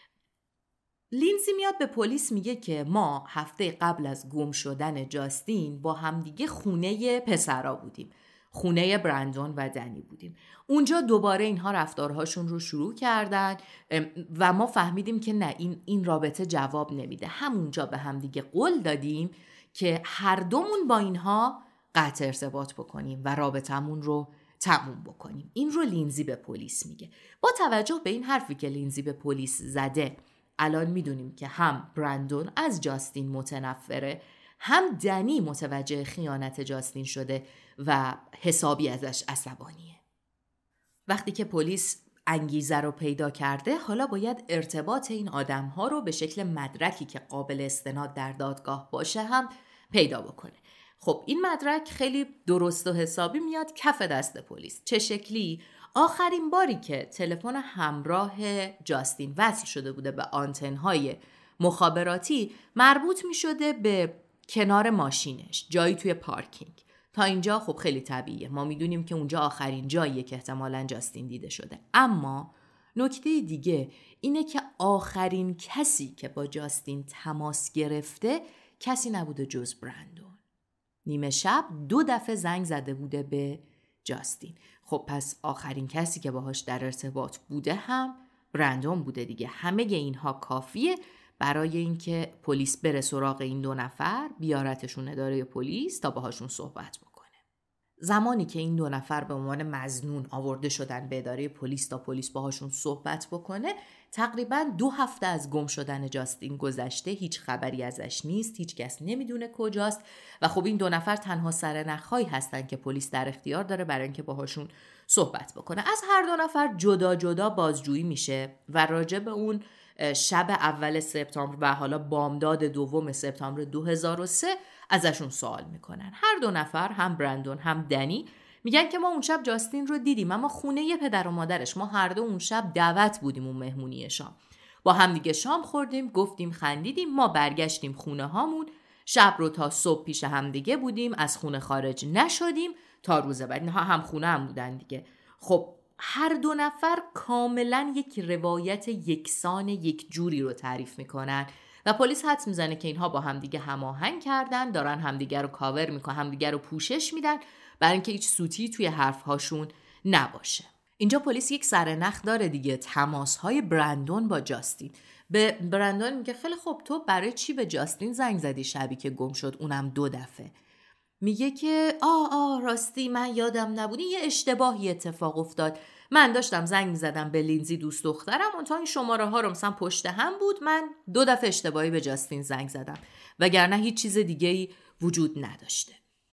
لینزی میاد به پلیس میگه که ما هفته قبل از گم شدن جاستین با همدیگه خونه پسرا بودیم. خونه برندون و دنی بودیم. اونجا دوباره اینها رفتارهاشون رو شروع کردن و ما فهمیدیم که نه، این این رابطه جواب نمیده. همونجا به همدیگه قول دادیم که هر دومون با اینها قطع ارتباط بکنیم و رابطمون رو تموم بکنیم. این رو لینزی به پلیس میگه. با توجه به این حرفی که لینزی به پلیس زده، الان میدونیم که هم برندون از جاستین متنفره، هم دنی متوجه خیانت جاستین شده و حسابی ازش عصبانیه. وقتی که پلیس انگیزه رو پیدا کرده، حالا باید ارتباط این آدم‌ها رو به شکل مدرکی که قابل استناد در دادگاه باشه هم پیدا بکنه. خب این مدرک خیلی درست و حسابی میاد کف دست پلیس. چه شکلی؟ آخرین باری که تلفن همراه جاستین وصل شده بوده به آنتن‌های مخابراتی، مربوط می‌شده به کنار ماشینش، جایی توی پارکینگ. تا اینجا خب خیلی طبیعیه. ما میدونیم که اونجا آخرین جاییه که احتمالاً جاستین دیده شده. اما نکته دیگه اینه که آخرین کسی که با جاستین تماس گرفته کسی نبوده جز برندون. نیمه شب دو دفعه زنگ زده بوده به جاستین. خب پس آخرین کسی که باهاش در ارتباط بوده هم برندون بوده دیگه. همه اینها کافیه برای اینکه پلیس بره سراغ این دو نفر، بیارتشون اداره پلیس تا باهاشون صحبت بکنه. زمانی که این دو نفر به عنوان مظنون آورده شدن به اداره پلیس تا پلیس باهاشون صحبت بکنه، تقریباً دو هفته از گم شدن جاستین گذشته، هیچ خبری ازش نیست، هیچ کس نمیدونه کجاست و خب این دو نفر تنها سرنخ‌هایی هستن که پلیس در اختیار داره برای اینکه باهاشون صحبت بکنه. از هر دو نفر جدا جدا بازجویی میشه و راجع به اون شب اول سپتامبر و حالا بامداد دوم سپتامبر دو هزار و سه ازشون سوال میکنن. هر دو نفر، هم برندون هم دنی، میگن که ما اون شب جاستین رو دیدیم، اما خونه ی پدر و مادرش، ما هر دو اون شب دعوت بودیم، اون مهمونی شام، با هم دیگه شام خوردیم، گفتیم، خندیدیم، ما برگشتیم خونه هامون، شب رو تا صبح پیش هم دیگه بودیم، از خونه خارج نشدیم تا روز بعد. اینها هم خونه هم بودن دیگه. خب هر دو نفر کاملا یک روایت یکسان یک جوری رو تعریف میکنن و پلیس حدس میزنه که اینها با همدیگه هماهنگ کردن، دارن همدیگه رو کاور میکنن، همدیگه رو پوشش میدن برای اینکه هیچ سوتی توی حرفهاشون نباشه. اینجا پلیس یک سرنخ داره دیگه، تماس‌های برندون با جاستین. به برندون میگه خیلی خوب، تو برای چی به جاستین زنگ زدی شبی که گم شد، اونم دو دفعه؟ میگه که آه آه راستی من یادم نبود، یه اشتباهی اتفاق افتاد، من داشتم زنگ میزدم به لینزی دوست دخترم، اون تا این شماره ها رو مثلا پشت هم بود، من دو دفعه اشتباهی به جاستین زنگ زدم، وگرنه هیچ چیز دیگه‌ای وجود نداشته.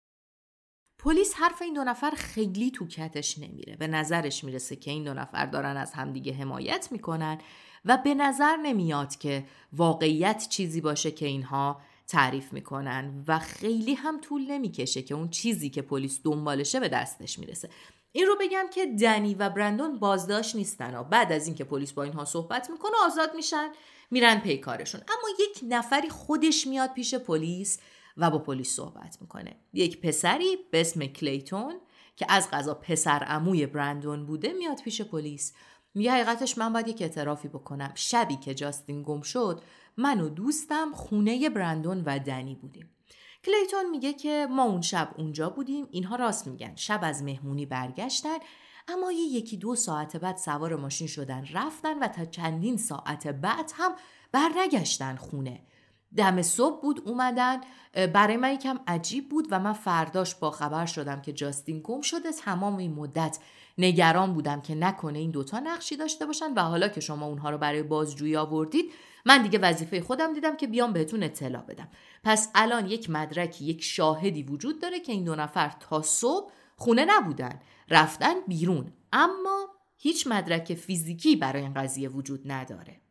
پلیس حرف این دو نفر خیلی تو کتش نمیره. به نظرش میرسه که این دو نفر دارن از همدیگه حمایت میکنن و به نظر نمیاد که واقعیت چیزی باشه که اینها تعریف میکنن و خیلی هم طول نمیکشه که اون چیزی که پلیس دنبالشه به دستش میرسه. این رو بگم که دنی و برندون بازداشت نیستن و بعد از اینکه پلیس با اینها صحبت میکنه آزاد میشن، میرن پی کارشون. اما یک نفری خودش میاد پیش پلیس و با پلیس صحبت میکنه. یک پسری به اسم کلیتون که از قضا پسر عموی برندون بوده میاد پیش پلیس. میگه حقیقتش من باید یک اعترافی بکنم. شبی که جاستین گم شد، من و دوستم خونه برندون و دنی بودیم. کلیتون میگه که ما اون شب اونجا بودیم. اینها راست میگن. شب از مهمونی برگشتن، اما یه یکی دو ساعت بعد سوار ماشین شدن رفتن و تا چندین ساعت بعد هم برنگشتن خونه. دم صبح بود اومدن. برای من یکم عجیب بود و من فرداش با خبر شدم که جاستین گم شده. تمام این مدت نگران بودم که نکنه این دوتا نقشی داشته باشن و حالا که شما اونها رو برای بازجویی آوردید من دیگه وظیفه خودم دیدم که بیام بهتون اطلاع بدم. پس الان یک مدرکی، یک شاهدی وجود داره که این دو نفر تا صبح خونه نبودن، رفتن بیرون، اما هیچ مدرک فیزیکی برای این قضیه وجود نداره.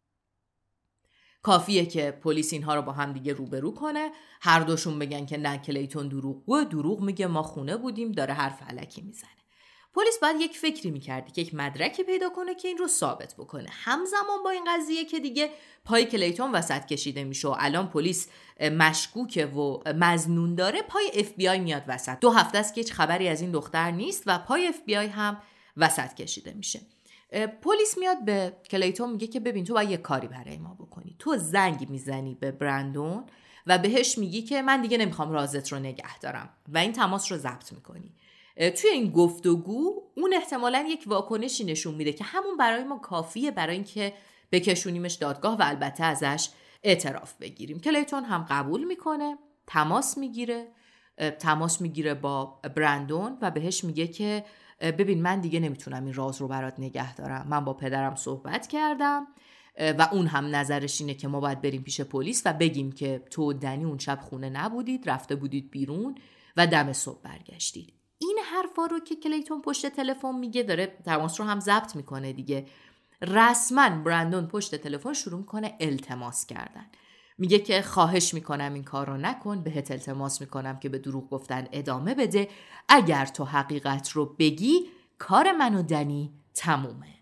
کافیه که پلیس اینها رو با هم دیگه روبرو کنه، هر دوشون بگن که نه کلیتون دروغگوه، دروغ میگه ما خونه بودیم، داره حرف الکی میزنه. پلیس باید یک فکری میکردی که یک مدرکی پیدا کنه که این رو ثابت بکنه. همزمان با این قضیه که دیگه پای کلیتون وسط کشیده میشه و الان پلیس مشکوکه و مظنون داره، پای اف بی آی میاد وسط. دو هفته است که هیچ خبری از این دختر نیست و پای اف بی آی هم وسط کشیده میشه. پلیس میاد به کلیتون میگه که ببین تو باید یه کاری برای ما بکنی. تو زنگ میزنی به برندون و بهش میگی که من دیگه نمیخوام رازت رو نگه دارم و این تماس رو ضبط میکنی. توی این گفتگو اون احتمالاً یک واکنشی نشون میده که همون برای ما کافیه برای اینکه بکشونیمش دادگاه و البته ازش اعتراف بگیریم. کلیتون هم قبول میکنه، تماس میگیره تماس میگیره با برندون و بهش میگه که ببین من دیگه نمیتونم این راز رو برات نگه دارم. من با پدرم صحبت کردم و اون هم نظرش اینه که ما باید بریم پیش پلیس و بگیم که تو و دنی اون شب خونه نبودید، رفته بودید بیرون و دم صبح برگشتید. این حرفا رو که کلیتون پشت تلفن میگه داره تماس رو هم ضبط میکنه دیگه. رسما برندون پشت تلفن شروع میکنه التماس کردن. میگه که خواهش میکنم این کار رو نکن، بهت التماس میکنم که به دروغ گفتن ادامه بده. اگر تو حقیقت رو بگی کار من و دنی تمومه.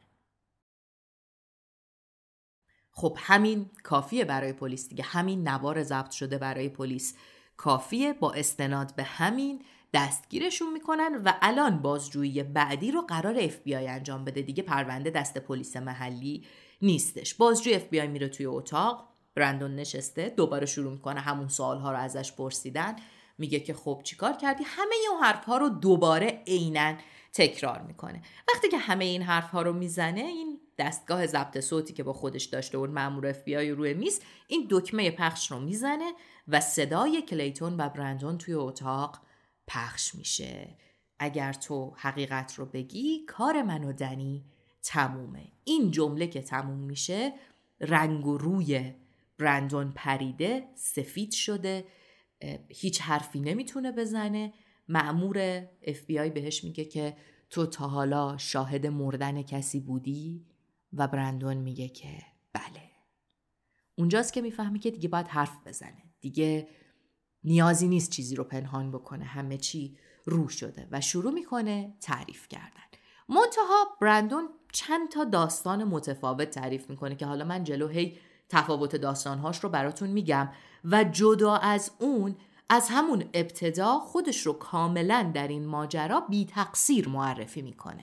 خب همین کافیه برای پلیس دیگه. همین نوار ضبط شده برای پلیس کافیه. با استناد به همین دستگیرشون میکنن و الان بازجویی بعدی رو قرار اف بی آی انجام بده دیگه. پرونده دست پلیس محلی نیستش. بازجوی اف بی آی میره توی اتاق، برندون نشسته، دوباره شروع میکنه همون سوالها رو ازش پرسیدن. میگه که خب چیکار کردی؟ همه اون حرفها رو دوباره عیناً تکرار میکنه. وقتی که همه این حرفها رو میزنه، این دستگاه ضبط صوتی که با خودش داشته اون مأمور اف بی آی روی میز این دکمه پخش رو میزنه و صدای کلیتون و برندون توی اتاق پخش میشه. اگر تو حقیقت رو بگی کار من و دنی تمومه. این جمله که تموم میشه رنگ و روی برندون پریده، سفید شده، هیچ حرفی نمیتونه بزنه. مأمور اف بی آی بهش میگه که تو تا حالا شاهد مردن کسی بودی؟ و برندون میگه که بله. اونجاست که میفهمی که دیگه باید حرف بزنه. دیگه نیازی نیست چیزی رو پنهان بکنه، همه چی رو شده و شروع میکنه تعریف کردن. منتها برندون چند تا داستان متفاوت تعریف میکنه که حالا من جلو هی تفاوت داستانهاش رو براتون میگم و جدا از اون از همون ابتدا خودش رو کاملا در این ماجرا بی تقصیر معرفی میکنه.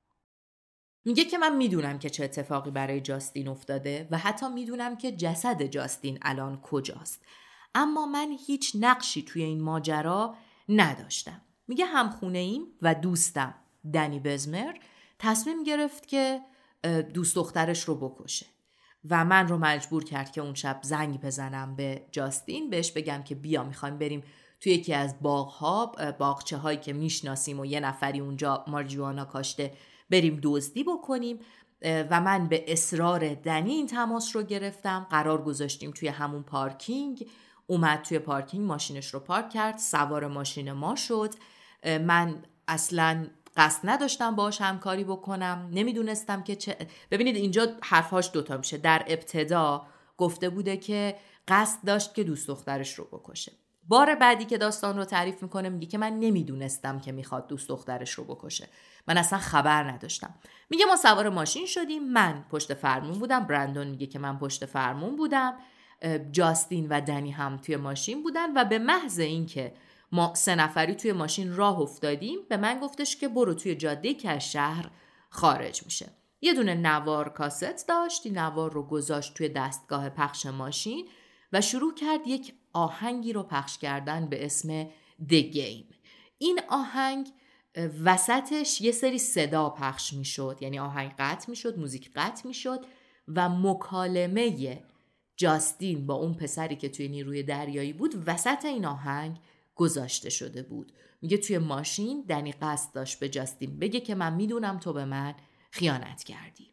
میگه که من میدونم که چه اتفاقی برای جاستین افتاده و حتی میدونم که جسد جاستین الان کجاست، اما من هیچ نقشی توی این ماجرا نداشتم. میگه همخونه ایم و دوستم دنی بزمر تصمیم گرفت که دوست دخترش رو بکشه و من رو مجبور کرد که اون شب زنگ بزنم به جاستین، بهش بگم که بیا میخوایم بریم توی یکی از باغ‌ها، باغچه هایی که میشناسیم و یه نفری اونجا ماریجوانا کاشته، بریم دزدی بکنیم. و من به اصرار دنی این تماس رو گرفتم. قرار گذاشتیم توی همون پارکینگ. اومد توی پارکینگ ماشینش رو پارک کرد، سوار ماشین ما شد. من اصلاً قصد نداشتم باهاش همکاری بکنم، نمیدونستم که چه. ببینید اینجا حرفاش دوتا میشه. در ابتدا گفته بوده که قصد داشت که دوست دخترش رو بکشه. بار بعدی که داستان رو تعریف میکنه میگه که من نمیدونستم که میخواد دوست دخترش رو بکشه، من اصلا خبر نداشتم. میگه ما سوار ماشین شدیم، من پشت فرمون بودم، برندون میگه که من پشت فرمون بودم، جاستین و دنی هم توی ماشین بودن و به محض اینکه ما سه نفری توی ماشین راه افتادیم به من گفتش که برو توی جاده که از شهر خارج میشه. یه دونه نوار کاست داشت، این نوار رو گذاشت توی دستگاه پخش ماشین و شروع کرد یک آهنگی رو پخش کردن به اسم The Game. این آهنگ وسطش یه سری صدا پخش میشد، یعنی آهنگ قطع میشد، موزیک قطع میشد و مکالمه جاستین با اون پسری که توی نیروی دریایی بود وسط این آهنگ گذاشته شده بود. میگه توی ماشین دنی قصد داشت به جاستین بگه که من میدونم تو به من خیانت کردی.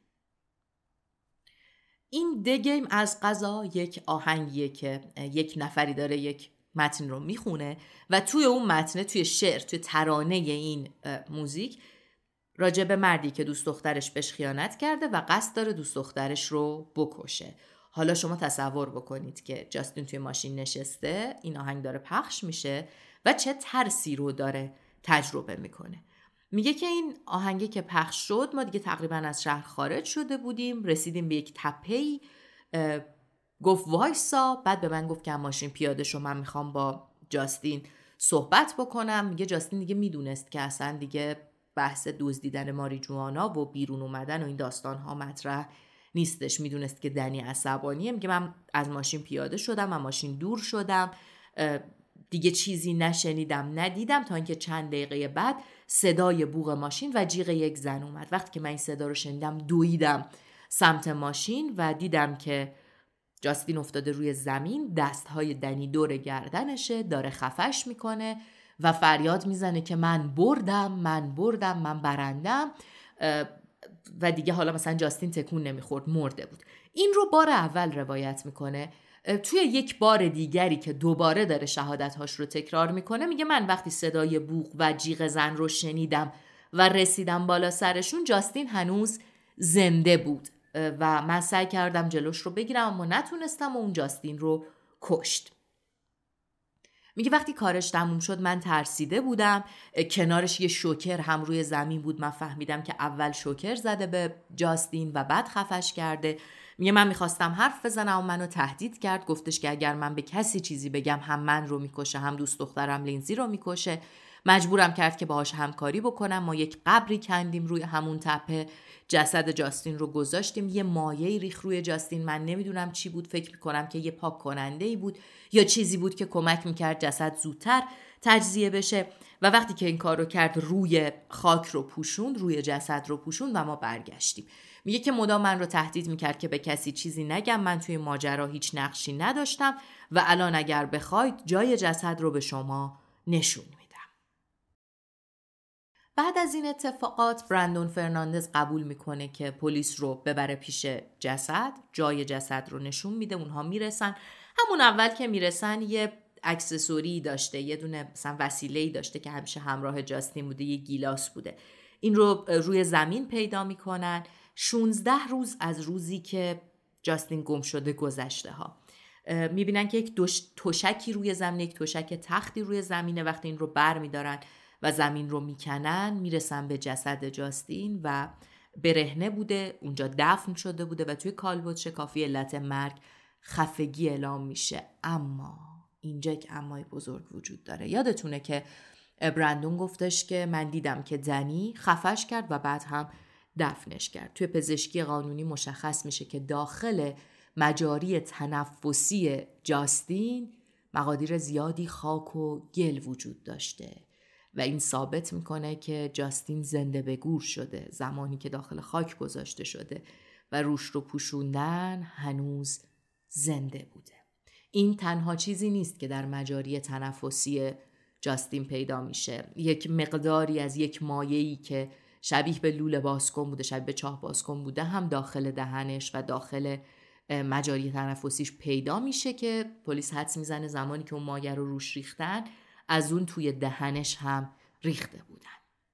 این د گیم از قضا یک آهنگیه که یک نفری داره یک متن رو میخونه و توی اون متن، توی شعر، توی ترانه این موزیک راجع به مردی که دوست دخترش بهش خیانت کرده و قصد داره دوست دخترش رو بکشه. حالا شما تصور بکنید که جاستین توی ماشین نشسته، این آهنگ داره پخش میشه و چه ترسی رو داره تجربه میکنه. میگه که این آهنگی که پخش شد، ما دیگه تقریبا از شهر خارج شده بودیم، رسیدیم به یک تپه‌ای، گفت وایسا، بعد به من گفت که ماشین پیاده شو، من میخوام با جاستین صحبت بکنم. میگه جاستین دیگه میدونست که اصلا دیگه بحث دزدیدن ماریجوانا و بیرون اومدن و این داستان ها مطرح نیستش. میدونست که دنی عصبانیه. میگه من از ماشین پیاده شدم، از ماشین دور شدم، دیگه چیزی نشنیدم ندیدم تا اینکه چند دقیقه بعد صدای بوق ماشین و جیغ یک زن اومد. وقتی که من این صدا رو شنیدم دویدم سمت ماشین و دیدم که جاستین افتاده روی زمین، دستهای دنی دور گردنشه، داره خفش میکنه و فریاد میزنه که من بردم من بردم من برندم و دیگه حالا مثلا جاستین تکون نمیخورد، مرده بود. این رو بار اول روایت میکنه. توی یک بار دیگری که دوباره داره شهادتهاش رو تکرار میکنه میگه من وقتی صدای بوق و جیغ زن رو شنیدم و رسیدم بالا سرشون، جاستین هنوز زنده بود و من سعی کردم جلوش رو بگیرم اما نتونستم و اون جاستین رو کشت. میگه وقتی کارش تموم شد من ترسیده بودم، کنارش یه شوکر هم روی زمین بود، من فهمیدم که اول شوکر زده به جاستین و بعد خفش کرده. میگه من میخواستم حرف بزنم و منو تهدید کرد، گفتش که اگر من به کسی چیزی بگم هم من رو میکشه هم دوست دخترم لینزی رو میکشه. مجبورم کرد که باهاش همکاری بکنم. ما یک قبری کندیم روی همون تپه، جسد جاستین رو گذاشتیم، یه مایعی ریخت روی جاستین، من نمیدونم چی بود، فکر میکنم که یه پاک کننده‌ای بود یا چیزی بود که کمک میکرد جسد زودتر تجزیه بشه و وقتی که این کار رو کرد روی خاک رو پوشوند، روی جسد رو پوشوند و ما برگشتیم. میگه که مدام من رو تهدید میکرد که به کسی چیزی نگم، من توی ماجرا هیچ نقشی نداشتم و الان اگر بخواید جای جسد رو به شما نشون میدم. بعد از این اتفاقات برندون فرناندز قبول میکنه که پلیس رو ببره پیش جسد، جای جسد رو نشون میده، اونها میرسن. همون اول که میرسن یه اکسسوری داشته، یه دونه مثلا وسیله‌ای داشته که همیشه همراه جاستین بوده، یه گیلاس بوده. این رو روی زمین پیدا میکنن. شانزده روز از روزی که جاستین گم شده گذشته ها. میبینن که یک تشکی روی زمین، یک تشک تختی روی زمینه. وقتی این رو بر میدارن و زمین رو میکنن میرسن به جسد جاستین و برهنه بوده، اونجا دفن شده بوده و توی کالبد شکافی علت مرگ خفگی اعلام میشه. اما اینجا یک امای بزرگ وجود داره. یادتونه که برندون گفتش که من دیدم که دنی خفش کرد و بعد هم دفنش کرد. توی پزشکی قانونی مشخص میشه که داخل مجاری تنفسی جاستین مقادیر زیادی خاک و گل وجود داشته و این ثابت میکنه که جاستین زنده به گور شده زمانی که داخل خاک گذاشته شده و روش رو پوشوندن هنوز زنده بوده. این تنها چیزی نیست که در مجاری تنفسی جاستین پیدا میشه. یک مقداری از یک مایعی که شبیه به لوله بازکن بوده، شبیه به چاه بازکن بوده هم داخل دهنش و داخل مجاری تنفسیش پیدا میشه که پلیس حدس میزنه زمانی که اون مایع رو روش ریختن از اون توی دهنش هم ریخته بودن.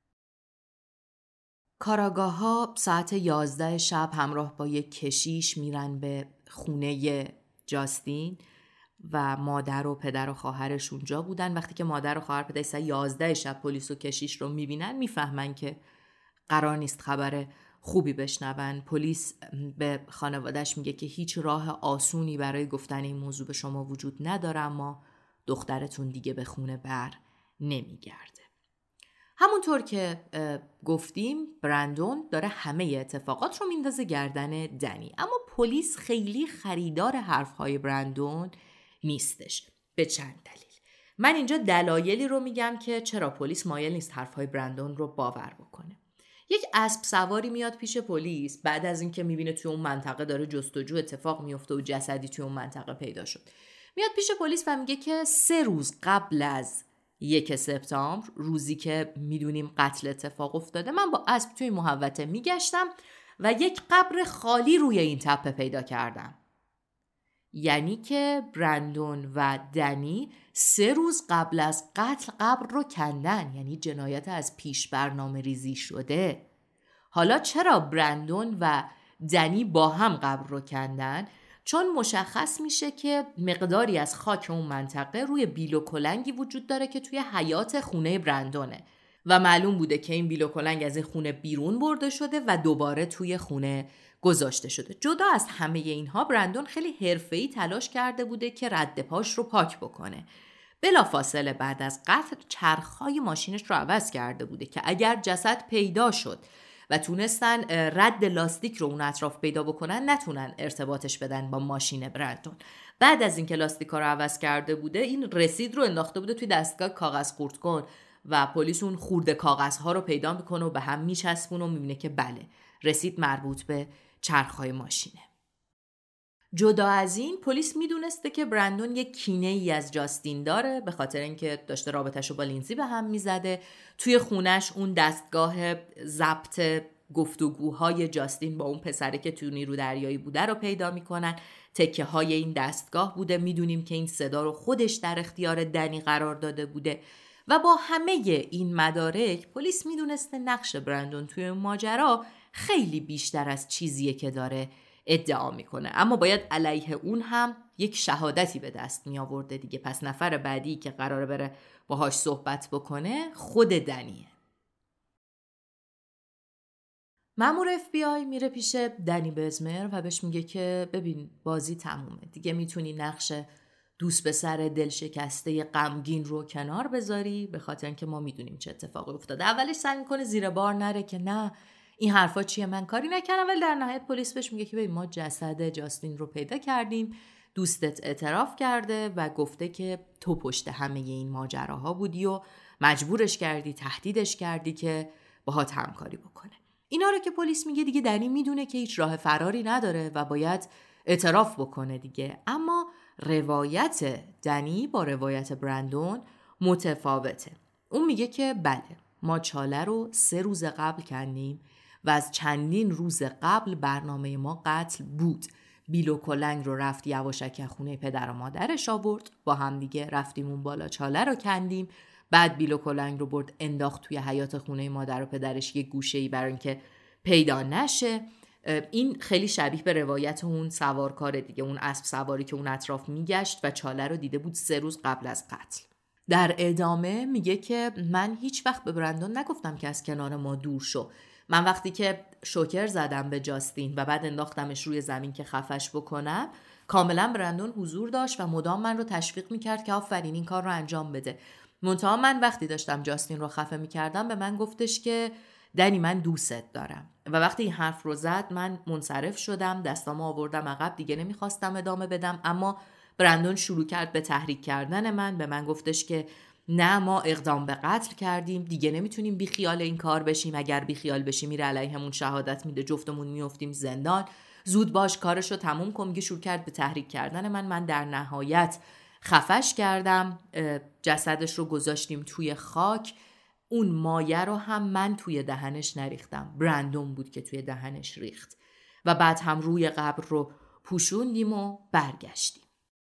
کاراگاه ها ساعت یازده شب همراه با یک کشیش میرن به خونه جاستین و مادر و پدر و خواهرش اونجا بودن. وقتی که مادر و خواهر پدر ساعت یازده شب پلیس و کشیش رو میبینن میفهمن که قرار نیست خبر خوبی بشنون. پلیس به خانواده‌اش میگه که هیچ راه آسونی برای گفتن این موضوع به شما وجود نداره، اما دخترتون دیگه به خونه بر نمیگرده. همونطور که گفتیم برندون داره همه اتفاقات رو میندازه گردن دنی، اما پلیس خیلی خریدار حرفهای برندون نیستش. به چند دلیل. من اینجا دلایلی رو میگم که چرا پلیس مایل نیست حرفهای برندون رو باور بکنه. یک اسب سواری میاد پیش پلیس بعد از اینکه میبینه توی اون منطقه داره جستجو اتفاق میفته و جسدی توی اون منطقه پیدا شد. میاد پیش پلیس و میگه که سه روز قبل از یک سپتامبر، روزی که میدونیم قتل اتفاق افتاده، من با اسب توی محوطه میگشتم و یک قبر خالی روی این تپه پیدا کردم. یعنی که برندون و دنی سه روز قبل از قتل قبر رو کندن، یعنی جنایت از پیش برنامه ریزی شده. حالا چرا برندون و دنی با هم قبر رو کندن؟ چون مشخص میشه که مقداری از خاک اون منطقه روی بیل و کلنگی وجود داره که توی حیاط خونه برندونه و معلوم بوده که این بیل و کلنگ از این خونه بیرون برده شده و دوباره توی خونه گذاشته شده. جدا از همه اینها برندون خیلی حرفه‌ای تلاش کرده بوده که رد پاش رو پاک بکنه. بلافاصله بعد از قتل چرخهای ماشینش رو عوض کرده بوده که اگر جسد پیدا شد و تونستن رد لاستیک رو اون اطراف پیدا بکنن نتونن ارتباطش بدن با ماشین برندون. بعد از اینکه لاستیکا رو عوض کرده بوده این رسید رو انداخته بوده توی دستگاه کاغذ خورد کن و پلیس اون خورده کاغذها رو پیدا میکنه و به هم میچسبونه و میبینه که بله رسید مربوط به چرخهای ماشینه. جدا از این پلیس میدونسته که برندون یک کینه ای از جاستین داره به خاطر اینکه داشته رابطه‌شو با لینزی به هم میزده. توی خونش اون دستگاه ضبط گفتگوهای جاستین با اون پسره که تو نیرو دریایی بوده رو پیدا میکنن. تکه های این دستگاه بوده. میدونیم که این صدا رو خودش در اختیار دنی قرار داده بوده و با همه این مدارک پلیس میدونسته نقش برندون توی اون ماجرا خیلی بیشتر از چیزیه که داره ادعا میکنه، اما باید علیه اون هم یک شهادتی به دست می آورده دیگه. پس نفر بعدی که قراره بره باهاش صحبت بکنه خود دنیه. مأمور اف بی آی میره پیش دنی بزمر و بهش میگه که ببین بازی تمومه دیگه، میتونی نقش دوست به سر دل شکسته غمگین رو کنار بذاری به خاطر اینکه ما میدونیم چه اتفاقی افتاده. اولش سعی میکنه زیر بار نره که نه این حرفا چیه من کاری نکردم، ولی در نهایت پلیس بهش میگه که ببین ما جسد جاستین رو پیدا کردیم، دوستت اعتراف کرده و گفته که تو پشت همه این ماجراها بودی و مجبورش کردی، تهدیدش کردی که باهات همکاری بکنه. اینا رو که پلیس میگه دیگه دنی میدونه که هیچ راه فراری نداره و باید اعتراف بکنه دیگه. اما روایت دنی با روایت برندون متفاوته. اون میگه که بله ما چاله رو سه روز قبل کندیم و از چندین روز قبل برنامه ما قتل بود. بیل و کلنگ رو رفت یواشکی خونه پدر و مادرش آورد، با هم دیگه رفتیم اون بالا چاله رو کندیم، بعد بیل و کلنگ رو برد انداخت توی حیاط خونه مادر و پدرش یه گوشه‌ای برای اینکه پیدا نشه. این خیلی شبیه به روایت اون سوارکار دیگه، اون اسب سواری که اون اطراف میگشت و چاله رو دیده بود سه روز قبل از قتل. در ادامه میگه که من هیچ وقت به برندون نگفتم که از کنار ما دور شو. من وقتی که شوکر زدم به جاستین و بعد انداختمش روی زمین که خفش بکنم، کاملا برندون حضور داشت و مدام من رو تشویق میکرد که آفرین این کار رو انجام بده. منتها من وقتی داشتم جاستین رو خفه میکردم به من گفتش که دنی من دوست دارم و وقتی این حرف رو زد من منصرف شدم، دستامو آوردم عقب، دیگه نمیخواستم ادامه بدم. اما برندون شروع کرد به تحریک کردن من، به من گفتش که نه ما اقدام به قتل کردیم، دیگه نمیتونیم بی خیال این کار بشیم، اگر بی خیال بشیم میره علیهمون شهادت میده، جفتمون میافتیم زندان، زود باش کارشو تموم کن. میگه شروع کرد به تحریک کردن من. من در نهایت خفش کردم، جسدش رو گذاشتیم توی خاک. اون مایه رو هم من توی دهنش نریختم، برندون بود که توی دهنش ریخت و بعد هم روی قبر رو پوشوندیم و برگشتیم.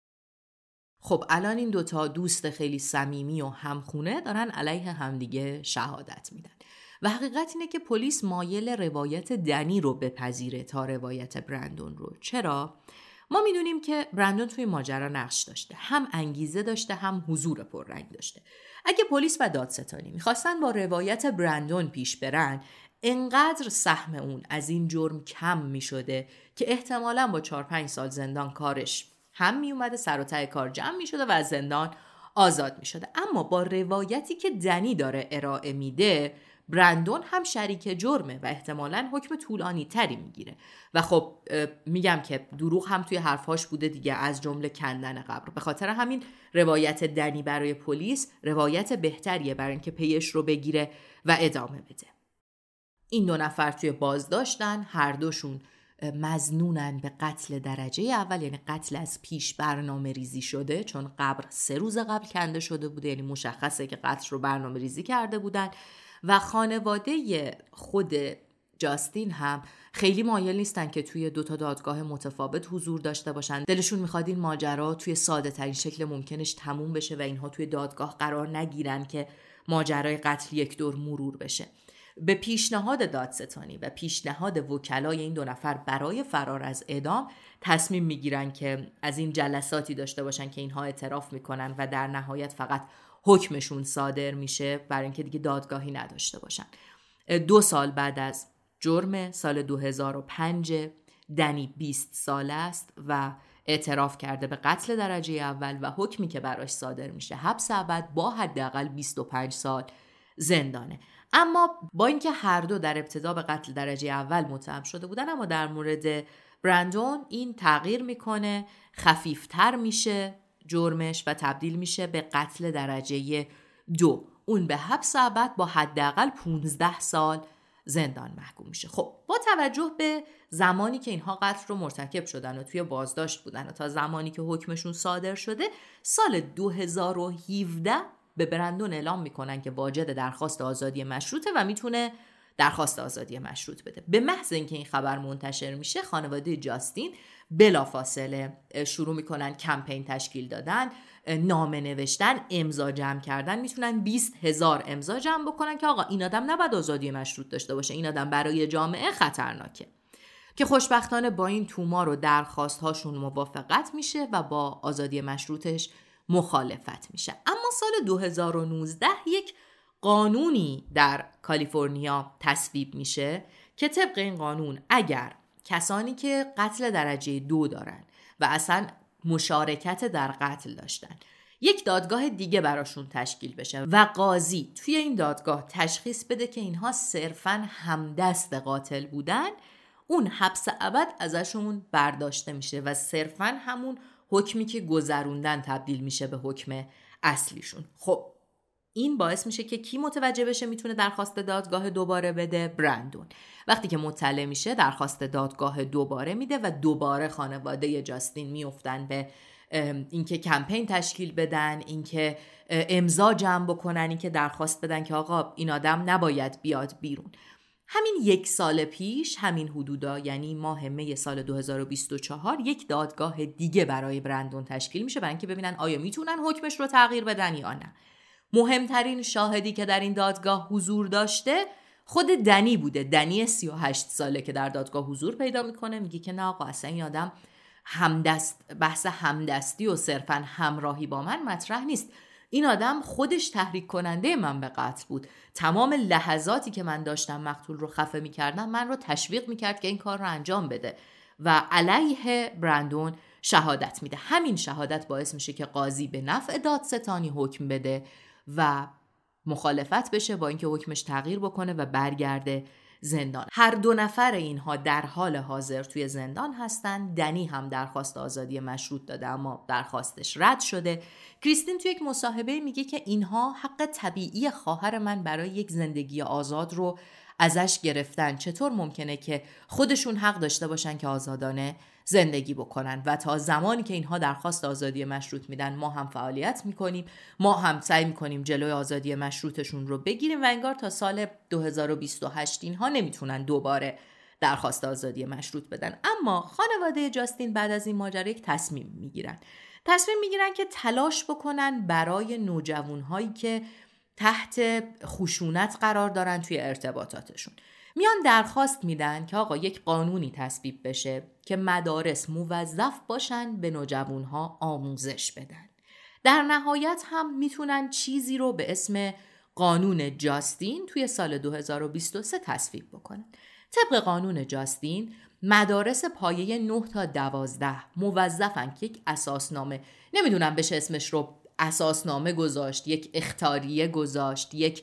خب الان این دوتا دوست خیلی صمیمی و همخونه دارن علیه همدیگه شهادت میدن و حقیقت اینه که پلیس مایل روایت دنی رو بپذیره تا روایت برندون رو. چرا؟ ما میدونیم که برندون توی ماجرا نقش داشته، هم انگیزه داشته هم حضور پررنگ داشته. اگه پلیس و دادستانی میخواستن با روایت برندون پیش برن، انقدر سهم اون از این جرم کم میشده که احتمالاً با چهار پنج سال زندان کارش هم می اومده، سر و ته کار جمع می شده و از زندان آزاد می شده. اما با روایتی که دنی داره ارائه میده، برندون هم شریک جرمه و احتمالاً حکم طولانی تری میگیره و خب میگم که دروغ هم توی حرفاش بوده دیگه، از جمله کندن قبر. به خاطر همین روایت دنی برای پلیس روایت بهتریه برای اینکه پیش رو بگیره و ادامه بده. این دو نفر توی بازداشتن، هر دوشون مظنونن به قتل درجه اول، یعنی قتل از پیش برنامه ریزی شده، چون قبر سه روز قبل کنده شده بوده، یعنی مشخصه که قتل رو برنامه ریزی کرده بودن. و خانواده خود جاستین هم خیلی مایل نیستن که توی دوتا دادگاه متفاوت حضور داشته باشن. دلشون میخواد این ماجرا توی ساده ترین شکل ممکنش تموم بشه و اینها توی دادگاه قرار نگیرن که ماجرای قتل یک دور مرور بشه. به پیشنهاد دادستانی و پیشنهاد وکلای این دو نفر برای فرار از اعدام تصمیم میگیرن که از این جلساتی داشته باشن که اینها اعتراف میکنن و در نهایت فقط حکمشون صادر میشه برای اینکه دیگه دادگاهی نداشته باشن. دو سال بعد از جرم، سال دو هزار و پنج، دنی بیست ساله است و اعتراف کرده به قتل درجه اول و حکمی که براش صادر میشه حبس ابد با حداقل بیست و پنج سال زندانه. اما با اینکه هر دو در ابتدا به قتل درجه اول متهم شده بودن، اما در مورد برندون این تغییر میکنه، خفیفتر میشه جرمش و تبدیل میشه به قتل درجه دو. اون به حبس ابد با حداقل پانزده سال زندان محکوم میشه. خب با توجه به زمانی که اینها قتل رو مرتکب شدن و توی بازداشت بودن و تا زمانی که حکمشون صادر شده، سال دو هزار و هفده به برندون اعلام میکنن که واجد درخواست آزادی مشروطه و میتونه درخواست آزادی مشروط بده. به محض اینکه این خبر منتشر میشه، خانواده جاستین بلافاصله شروع میکنن کمپین تشکیل دادن، نامه نوشتن، امضا جمع کردن. میتونن بیست هزار امضا جمع بکنن که آقا این آدم نباید آزادی مشروط داشته باشه، این آدم برای جامعه خطرناکه. که خوشبختانه با این تومار و درخواست هاشون موافقت میشه و با آزادی مشروطش مخالفت میشه. اما سال دو هزار و نوزده یک قانونی در کالیفرنیا تصویب میشه که طبق این قانون اگر کسانی که قتل درجه دو دارن و اصلا مشارکت در قتل داشتن یک دادگاه دیگه براشون تشکیل بشه و قاضی توی این دادگاه تشخیص بده که اینها صرفاً همدست قاتل بودن، اون حبس ابد ازشون برداشته میشه و صرفاً همون حکمی که گذروندن تبدیل میشه به حکم اصلیشون. خب این باعث میشه که کی متوجه بشه میتونه درخواست دادگاه دوباره بده؟ برندون. وقتی که مطلع میشه درخواست دادگاه دوباره میده و دوباره خانواده جاستین میافتن به اینکه کمپین تشکیل بدن، اینکه امضا جمع بکنن، اینکه درخواست بدن که آقا این آدم نباید بیاد بیرون. همین یک سال پیش، همین حدودا، یعنی ماه می سال دو هزار و بیست و چهار، یک دادگاه دیگه برای برندون تشکیل میشه برای اینکه ببینن آیا میتونن حکمش رو تغییر بدن یا نه. مهمترین شاهدی که در این دادگاه حضور داشته خود دنی بوده. دنی سی و هشت ساله که در دادگاه حضور پیدا میکنه، میگه که نه آقا اصلا این آدم همدست، بحث همدستی و صرفا همراهی با من مطرح نیست. این آدم خودش تحریک کننده من به قتل بود. تمام لحظاتی که من داشتم مقتول رو خفه میکردم من رو تشویق میکرد که این کار رو انجام بده و علیه برندون شهادت میده. همین شهادت باعث میشه که قاضی به نفع دادستانی حکم بده و مخالفت بشه با اینکه حکمش تغییر بکنه و برگرده زندان. هر دو نفر اینها در حال حاضر توی زندان هستن. دنی هم درخواست آزادی مشروط داده اما درخواستش رد شده. کریستین توی یک مصاحبه میگه که اینها حق طبیعی خواهر من برای یک زندگی آزاد رو ازش گرفتن. چطور ممکنه که خودشون حق داشته باشن که آزادانه زندگی بکنن؟ و تا زمانی که اینها درخواست آزادی مشروط میدن ما هم فعالیت میکنیم، ما هم سعی میکنیم جلوی آزادی مشروطشون رو بگیریم و انگار تا سال دو هزار و بیست و هشت اینها نمیتونن دوباره درخواست آزادی مشروط بدن. اما خانواده جاستین بعد از این ماجرا یک تصمیم میگیرن. تصمیم میگیرن که تلاش بکنن برای نوجوانهایی که تحت خشونت قرار دارن توی ارتباطاتشون. میان درخواست میدن که آقا یک قانونی تصویب بشه که مدارس موظف باشن به نوجوانها آموزش بدن. در نهایت هم میتونن چیزی رو به اسم قانون جاستین توی سال دو هزار و بیست و سه تصویب بکنن. طبق قانون جاستین مدارس پایه نه تا دوازده موظفن که یک اساسنامه، نمیدونم بشه اسمش رو اساسنامه گذاشت، یک اخطاریه گذاشت، یک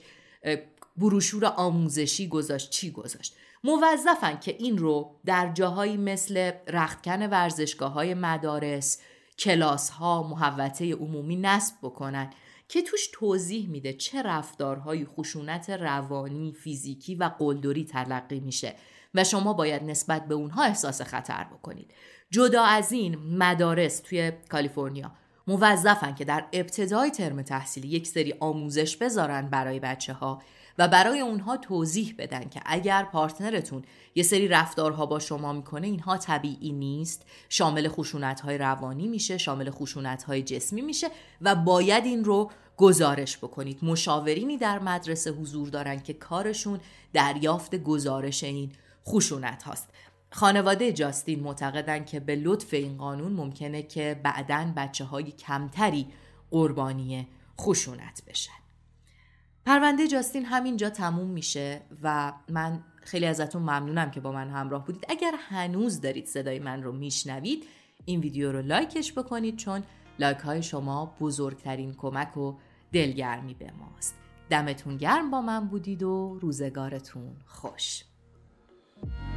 بروشور آموزشی گذاشت، چی گذاشت، موظفن که این رو در جاهایی مثل رختکن ورزشگاه‌های مدارس، کلاس‌ها، محوطه عمومی نصب بکنن که توش توضیح میده چه رفتارهای خشونت روانی، فیزیکی و قلدری تلقی میشه و شما باید نسبت به اونها احساس خطر بکنید. جدا از این، مدارس توی کالیفرنیا موظفن که در ابتدای ترم تحصیلی یک سری آموزش بذارن برای بچه ها و برای اونها توضیح بدن که اگر پارتنرتون یه سری رفتارها با شما میکنه اینها طبیعی نیست، شامل خشونت‌های روانی میشه، شامل خشونت‌های جسمی میشه و باید این رو گزارش بکنید. مشاورینی در مدرسه حضور دارن که کارشون دریافت گزارش این خشونت هاست. خانواده جاستین معتقدن که به لطف این قانون ممکنه که بعداً بچه‌های کمتری قربانی خشونت بشن. پرونده جاستین همینجا تموم میشه و من خیلی ازتون ممنونم که با من همراه بودید. اگر هنوز دارید صدای من رو میشنوید، این ویدیو رو لایکش بکنید، چون لایک های شما بزرگترین کمک و دلگرمی به ماست. دمتون گرم با من بودید و روزگارتون خوش.